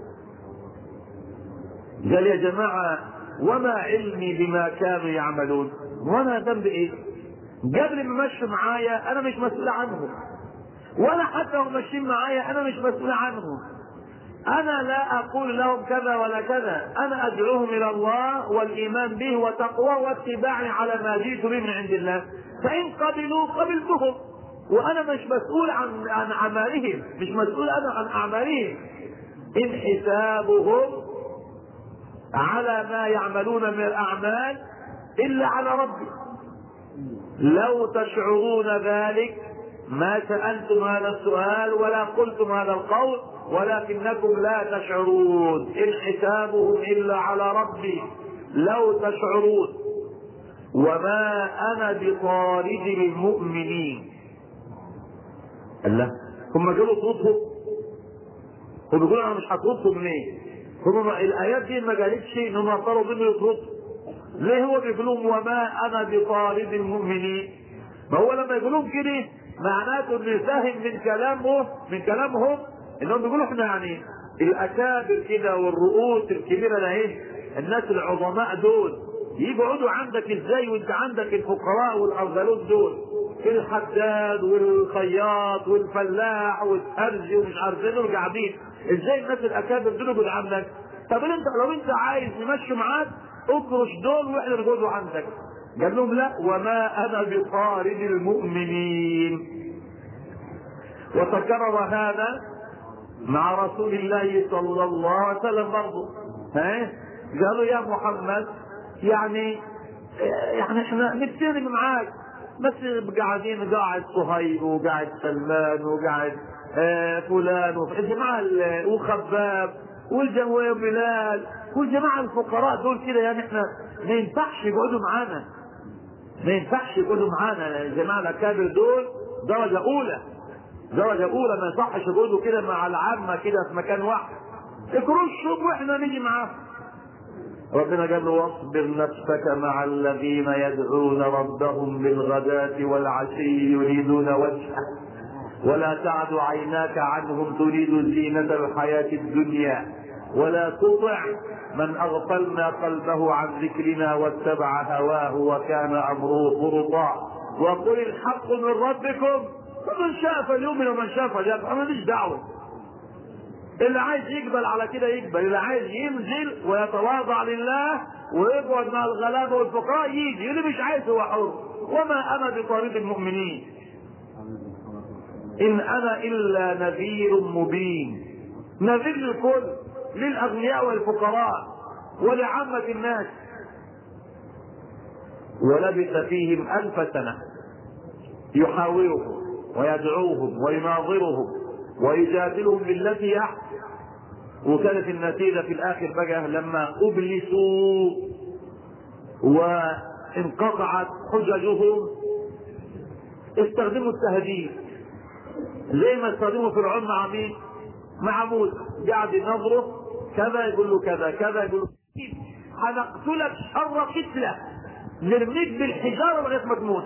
قال يا جماعه وما علمي بما كانوا يعملون، وانا ذنب ايه؟ قبل ما مشوا معايا انا مش مسؤول عنهم، ولا حتى هم ماشيين معايا انا مش مسؤول عنهم. انا لا اقول لهم كذا ولا كذا، انا ادعوهم الى الله والايمان به وتقواه واتباعي على ما جئت به من عند الله، فان قبلوا قبلتهم، وانا مش مسؤول عن عن اعمالهم، مش مسؤول انا عن اعمالهم. ان حسابهم على ما يعملون من الاعمال الا على ربي. لو تشعرون ذلك ما سألتم هذا السؤال ولا قلتم هذا القول، ولكنكم لا تشعرون. إن حسابهم إلا على ربي لو تشعرون. وما أنا بطارد المؤمنين. الله، هم قالوا اطردهم، هم بيقولوا أنا مش هطردهم منين؟ هم الآيات دي ما قالتش إنهم طردوا منه يطردوا. ليه هو بيقولون وما أنا بطارد المؤمنين؟ ما هو لما يقولون كده معناته انه يفهم من كلامه من كلامهم انهم بيقولوا احنا يعني الاكابر كده والرؤوس الكبيره ده ايه، الناس العظماء دول يقعدوا عندك ازاي وانت عندك الفقراء والارذلون دول، الحداد والخياط والفلاح والارجي ومش عارفين دول قاعدين، ازاي الناس الاكابر دول يقعدوا عندك؟ طب انت لو انت عايز نمشي معاك اكرش دول واحنا نقعدوا عندك. قال لهم لا وما انا بطارد المؤمنين. وتكرر هذا مع رسول الله صلى الله عليه وسلم برضه. ها قالوا يا محمد يعني يعني احنا نبتدي معاك، بس قاعدين قاعد صهيب وقاعد سلمان وقاعد آه فلان والجماعه وخباب والجماعه بلال والجماعه الفقراء دول كده، يعني احنا ما ينفعش يقعدوا معانا، ما ينفعش يقعدوا معانا. الجماعه الاكابر دول درجه اولى، درجه اولى، ما يصحش يقعدوا كده مع العامه كده في مكان واحد، اكرشهم واحنا نيجي معاهم. ربنا قال له واصبر نفسك مع الذين يدعون ربهم بالغداة والعشي يريدون وجهه ولا تعد عيناك عنهم تريد زينة الحياة الدنيا ولا تطع من اغفلنا قلبه عن ذكرنا واتبع هواه وكان امره فرطا وقل الحق من ربكم فمن شاء فليؤمن ومن شاء فليكفر. انا ماليش دعوه، اللي عايز يقبل على كده يقبل، اللي عايز ينزل ويتواضع لله ويقعد مع الغلابه والفقراء يجي، اللي مش عايز هو حر. وما انا بطارد المؤمنين ان انا الا نذير مبين. نذير للكل، للاغنياء والفقراء ولعامه الناس. ولبث فيهم الف سنه يحاورهم ويدعوهم ويناظرهم ويجادلهم بالتي احسن. وكانت النتيجه في الاخر بقى لما ابلسوا وانقطعت حججهم استخدموا التهديد، زي ما استخدموا فرعون مع مين؟ مع موسى، قاعد ينظره كذا يقول له كذا كذا يقول له هنقتلك شر قتله، نرميك بالحجاره لغايه ما تموت.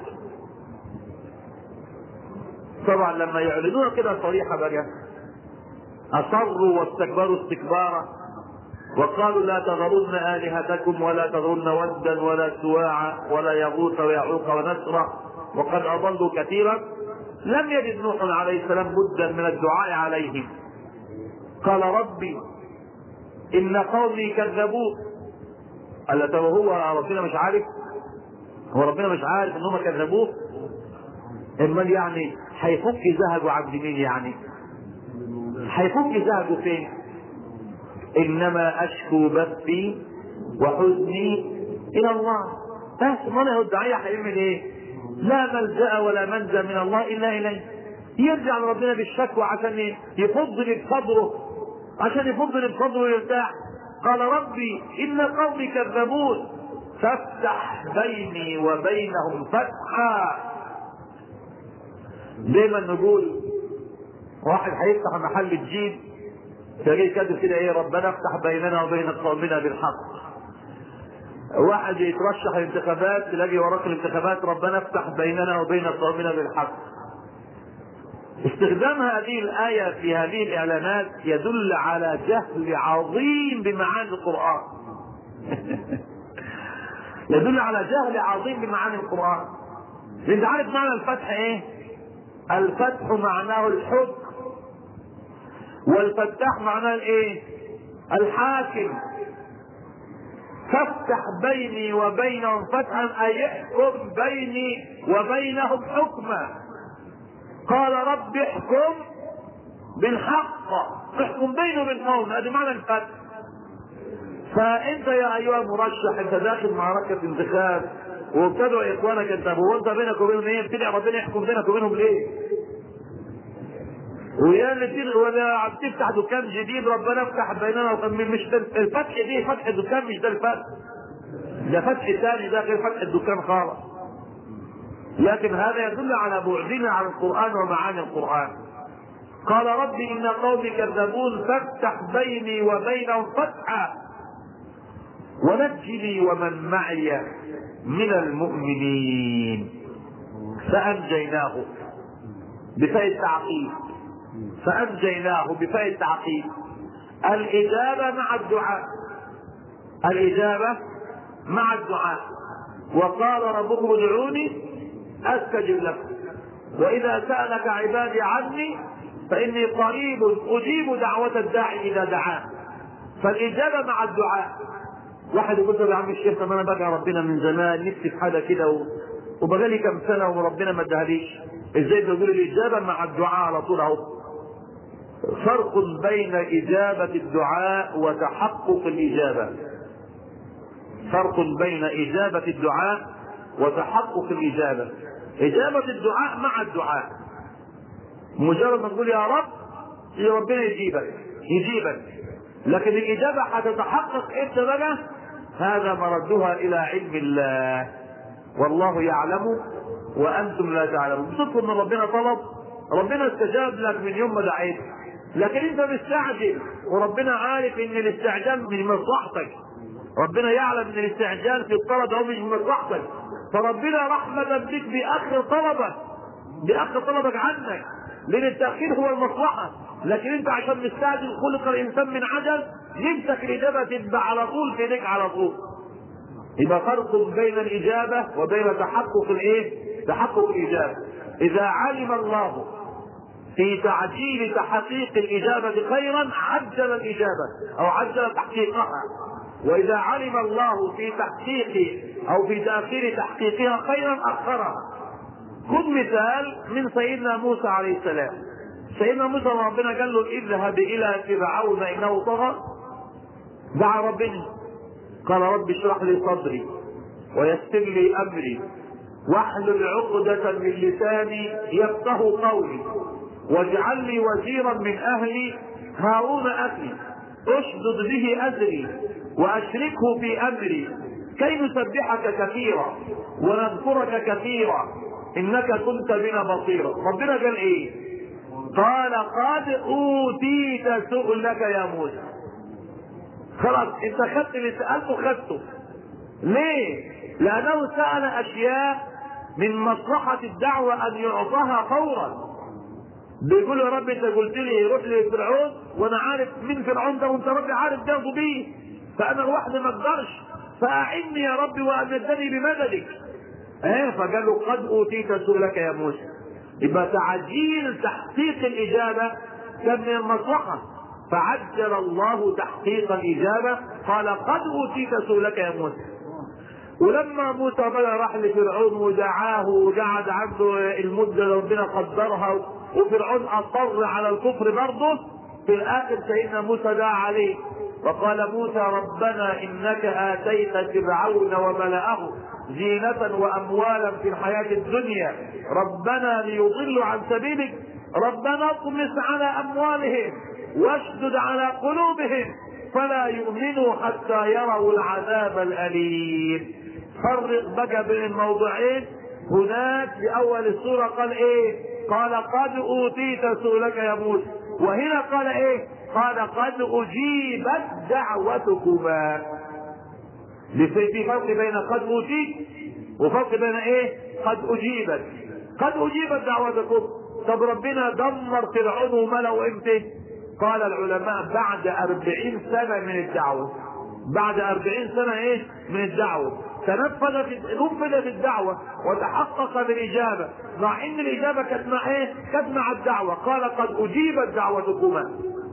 طبعا لما يعلنوها كده صريحه بقى اصروا واستكبروا استكبارا وقالوا لا تذرن الهتكم ولا تذرن ودا ولا سواعا ولا يغوث ويعوق ونسرا وقد اضلوا كثيرا. لم يجد نوح عليه السلام بدا من الدعاء عليهم. قال ربي ان قومي كذبوه. قال طب هو ربنا مش عارف؟ هو ربنا مش عارف انهم كذبوه؟ امال يعني هيفك زهقوا عبد مين؟ يعني هيفك زهقوا فين؟ انما اشكو بثي وحزني الى الله. بس ما هو الداعية هيعمل ايه؟ لا ملجأ ولا منجا من الله الا اليه. يرجع لربنا بالشكوى عشان يفضل بصدره، عشان يفضل بصدره ويرتاح. قال ربي ان قومي كذبون فافتح بيني وبينهم فتحا. دايما نقول واحد هيفتح محل جديد تلاقيه كاتب كده ايه، ربنا افتح بيننا وبين قومنا بالحق. واحد يترشح الانتخابات تلاقي وراك الانتخابات ربنا افتح بيننا وبين قومنا بالحق. استخدام هذه الآية في هذه الإعلانات يدل على جهل عظيم بمعاني القرآن. يدل على جهل عظيم بمعاني القرآن. انت عارف معنى الفتح ايه؟ الفتح معناه الحكم، والفتاح معناه الايه؟ الحاكم. فافتح بيني وبينهم فتحا اي احكم بيني وبينهم حكما. قال رب احكم بالحق، احكم بيني وبين قوم. هذا معنى الفتح. فانت يا ايها المرشح انت داخل معركه انتخاب وابتدوا اخوانك انت هو انت بينك وبينهم ايه؟ ابتدي ربنا يحكم بينك وبينهم ليه؟ ويا اللي ولا عم تفتح دكان جديد ربنا افتح بيننا وبين. مش الفتح دي فتح الدكان، مش ده الفتح، ده فتح ثاني، ده غير فتح الدكان خالص. لكن هذا يدل على بعدنا عن القرآن ومعاني القرآن. قال ربي ان قومي كذبون فافتح بيني وبينهم فتحا ونجني ومن معي من المؤمنين. فأنجيناه بفاء التعقيب، فأنجيناه بفاء التعقيب. الإجابة مع الدعاء، الإجابة مع الدعاء. وقال ربكم ادعوني أستجب لكم وإذا سألك عبادي عني فإني قريب أجيب دعوة الداعي إذا دعان. فالإجابة مع الدعاء. واحد يقول له يا عم الشيخ طب انا بقى ربنا من زمان نفسي في حاجه كده وبقالي كم سنه وربنا ما ادهاليش. ازاي تقول الاجابه مع الدعاء على طول اهو. فرق بين اجابه الدعاء وتحقق الاجابه. فرق بين اجابه الدعاء وتحقق الاجابه. اجابه الدعاء مع الدعاء، مجرد ما تقول يا رب يا ربنا يجيبك يجيبك. لكن الاجابه هتتحقق امتى بقى؟ هذا مردها الى علم الله، والله يعلم وانتم لا تعلمون. بتطلب من ربنا طلب ربنا استجاب لك من يوم ما دعيت، لكن انت مستعجل وربنا عارف ان الاستعجال من مصلحتك. ربنا يعلم ان الاستعجال في الطلب هو مش من مصلحتك، فربنا رحمة بك باخر طلبك باخر طلبك عنك، لان التاخير هو المصلحه. لكن انت عشان مستعجل خلق الانسان من عجل نفسك الاجابه تتبع على طول في ايديك على طول. يبقى فرق بين الاجابه وبين تحقق الايه؟ تحقق الاجابه. اذا علم الله في تعجيل تحقيق الاجابه خيرا عجل الاجابه او عجل تحقيقها، واذا علم الله في تحقيق او في تاخير تحقيقها خيرا اخرها. خذ مثال من سيدنا موسى عليه السلام. سيدنا موسى ربنا قال له اذهب الى فرعون انه طغى، دعا ربنا قال رب اشرح لي صدري ويسر لي امري واحلل عقدة من لساني يفقه قولي واجعل لي وزيرا من اهلي هارون اخي اشدد به ازري واشركه في امري كي نسبحك كثيرا ونذكرك كثيرا انك كنت بنا بصيرا. ربنا قال ايه؟ قال قد اوتيت سؤلك يا موسى. خلاص انت خدت اللي سالته خدته. ليه؟ لانه سال اشياء من مصلحه الدعوه ان يعطاها فورا. بيقول يا رب انت قلت لي روح لفرعون وانا عارف مين فرعون ده وانت ربي عارف جاوبه بيه، فانا لوحدي ما اقدرش، فاعني يا رب وامدني بمددك. ايه فقال له قد اوتيت سؤلك يا موسى. يبقى تعجيل تحقيق الاجابه كان من المصلحه، فعجل الله تحقيق الاجابه قال قد اوتيت سؤلك يا موسى. ولما موسى بقى راح لفرعون ودعاه وقعد عنده المده اللي ربنا قدرها وفرعون اصر على الكفر برضه، في الاخر سيدنا موسى دعا عليه وقال موسى ربنا إنك آتيت فرعون وملأه زينة وأموالا في الحياة الدنيا ربنا ليضلوا عن سبيلك ربنا اطمس على أموالهم واشدد على قلوبهم فلا يؤمنوا حتى يروا العذاب الأليم. فرق بقى بين الموضوعين. هناك في أول السورة قال إيه؟ قال قد أوتيت سؤلك يا موسى، وهنا قال إيه؟ قال قد أجيبت دعوتكما. في فرق بين قد أوتيت وفرق بين إيه؟ قد أجيبت. قد أجيبت دعوتكم. طب ربنا دمر فرعون وملأه امتى؟ قال العلماء بعد أربعين سنة من الدعوة. بعد أربعين سنة إيه؟ من الدعوة تنفذ في نفذ في الدعوة وتحقق بالإجابة، مع إن الإجابة كانت مع إيه؟ كانت مع الدعوة. قال قد أجيبت دعوتكما.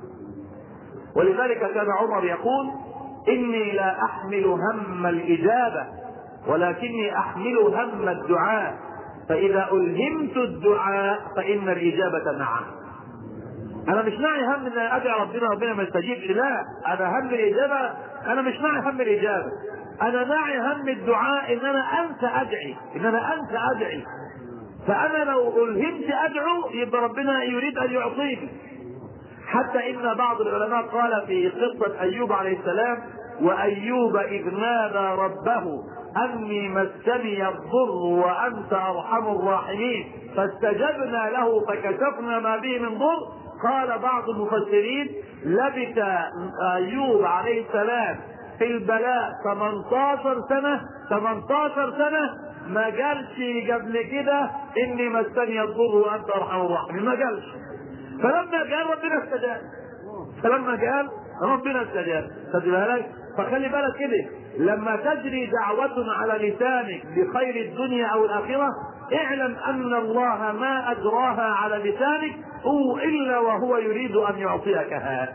ولذلك كان عمر يقول إني لا أحمل هم الإجابة ولكني أحمل هم الدعاء، فإذا ألهمت الدعاء فإن الإجابة معه. أنا مش ناعي هم إن أدعي ربنا ربنا ما يستجيبش، لا، أنا هم الإجابة. أنا مش ناعي هم الإجابة، أنا ناعي هم الدعاء، إن أنا أنسى أدعي، إن أنا أنسى أدعي. فأنا لو ألهمت أدعو يبقى ربنا يريد أن يعطيني. حتى إن بعض العلماء قال في قصة أيوب عليه السلام وأيوب إذ نادى ربه أني مسني الضر وأنت أرحم الراحمين فاستجبنا له فكشفنا ما به من ضر. قال بعض المفسرين لبث أيوب عليه السلام في البلاء ثمانية عشر سنة ثمانية عشر سنة ما قالش قبل كده إني مسني الضر وأنت أرحم الراحمين، ما قالش. فلما قال ربنا استجاب، فلما قال ربنا استجاب. فخلي بالك كده، لما تجري دعوة على لسانك بخير الدنيا او الاخرة اعلم ان الله ما اجراها على لسانك هو الا وهو يريد ان يعطيكها.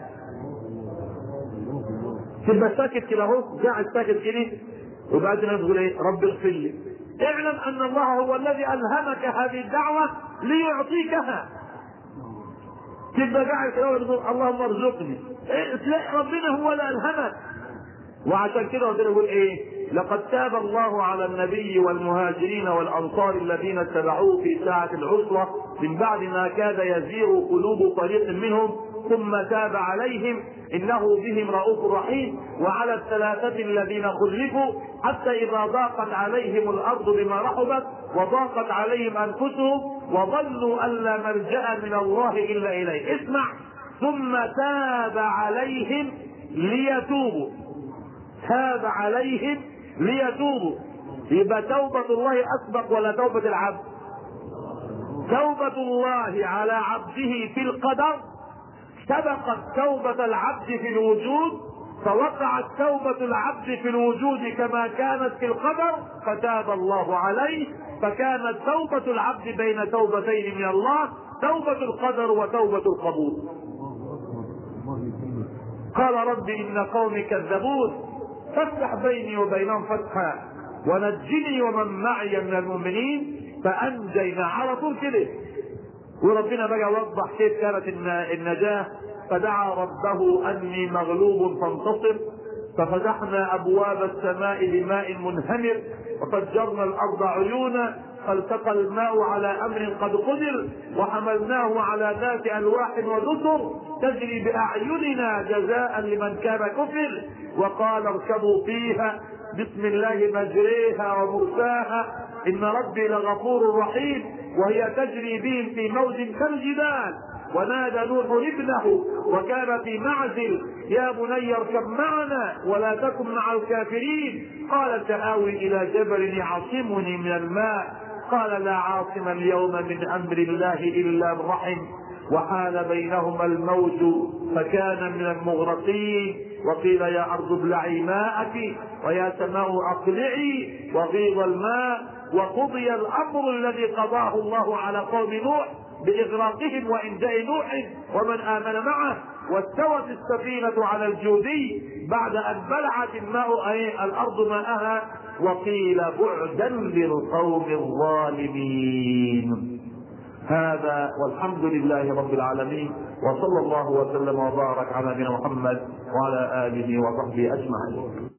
تبقى ساكت كده اهو، قاعد ساكت كده وبعدين تقول ايه؟ رب اغفر لي. اعلم ان الله هو الذي الهمك هذه الدعوة ليعطيكها. تبقى قاعد كده وتقول اللهم ارزقني، إيه؟ تلاقي ربنا هو اللي الهمك. وعشان كده ربنا يقول ايه؟ لقد تاب الله على النبي والمهاجرين والانصار الذين اتبعوه في ساعة العسرة من بعد ما كاد يزيغ قلوب فريق منهم ثم تاب عليهم انه بهم رؤوف رحيم. وعلى الثلاثة الذين خلفوا حتى اذا ضاقت عليهم الارض بما رحبت وضاقت عليهم انفسهم وظنوا ان لا ملجأ من الله الا اليه. اسمع، ثم تاب عليهم ليتوبوا. تاب عليهم ليتوبوا. يبقى توبة الله أسبق ولا توبة العبد؟ توبة الله على عبده في القدر سبقت توبة العبد في الوجود، فوقعت توبة العبد في الوجود كما كانت في القدر فتاب الله عليه، فكانت توبة العبد بين توبتين من الله، توبة القدر وتوبة القبول. قال رب إن قومي كذبون فافتح بيني وبينهم فتحا ونجني ومن معي من المؤمنين فأنجينا. على طول كده. وربنا بقى وضح كيف كانت النجاة. فدعا ربه أني مغلوب فانتصر ففتحنا أبواب السماء بماء منهمر وفجرنا الأرض عيونا فالتقى الماء على أمر قد قدر وحملناه على ذات ألواح ودسر تجري بأعيننا جزاء لمن كان كفر. وقال اركبوا فيها بسم الله مجريها ومرساها إن ربي لغفور رحيم وهي تجري بهم في موج كالجبال. ونادى نوح ابنه وكان في معزل يا بني اركب معنا ولا تكن مع الكافرين قال سآوي إلى جبل يعصمني من الماء قال لا عاصم اليوم من أمر الله إلا من رحم وحال بينهما الموج فكان من المغرقين. وقيل يا أرض ابلعي ماءك ويا سماء أقلعي وغيض الماء وقضي الأمر الذي قضاه الله على قوم نوح بإغراقهم وإنجاء نوح ومن آمن معه واستوت السفينة على الجودي بعد أن بلعت الماء أي الأرض ماءها وقيل بعدا للقوم الظالمين. هذا والحمد لله رب العالمين، وصلى الله وسلم وبارك على نبينا محمد وعلى آله وصحبه أجمعين.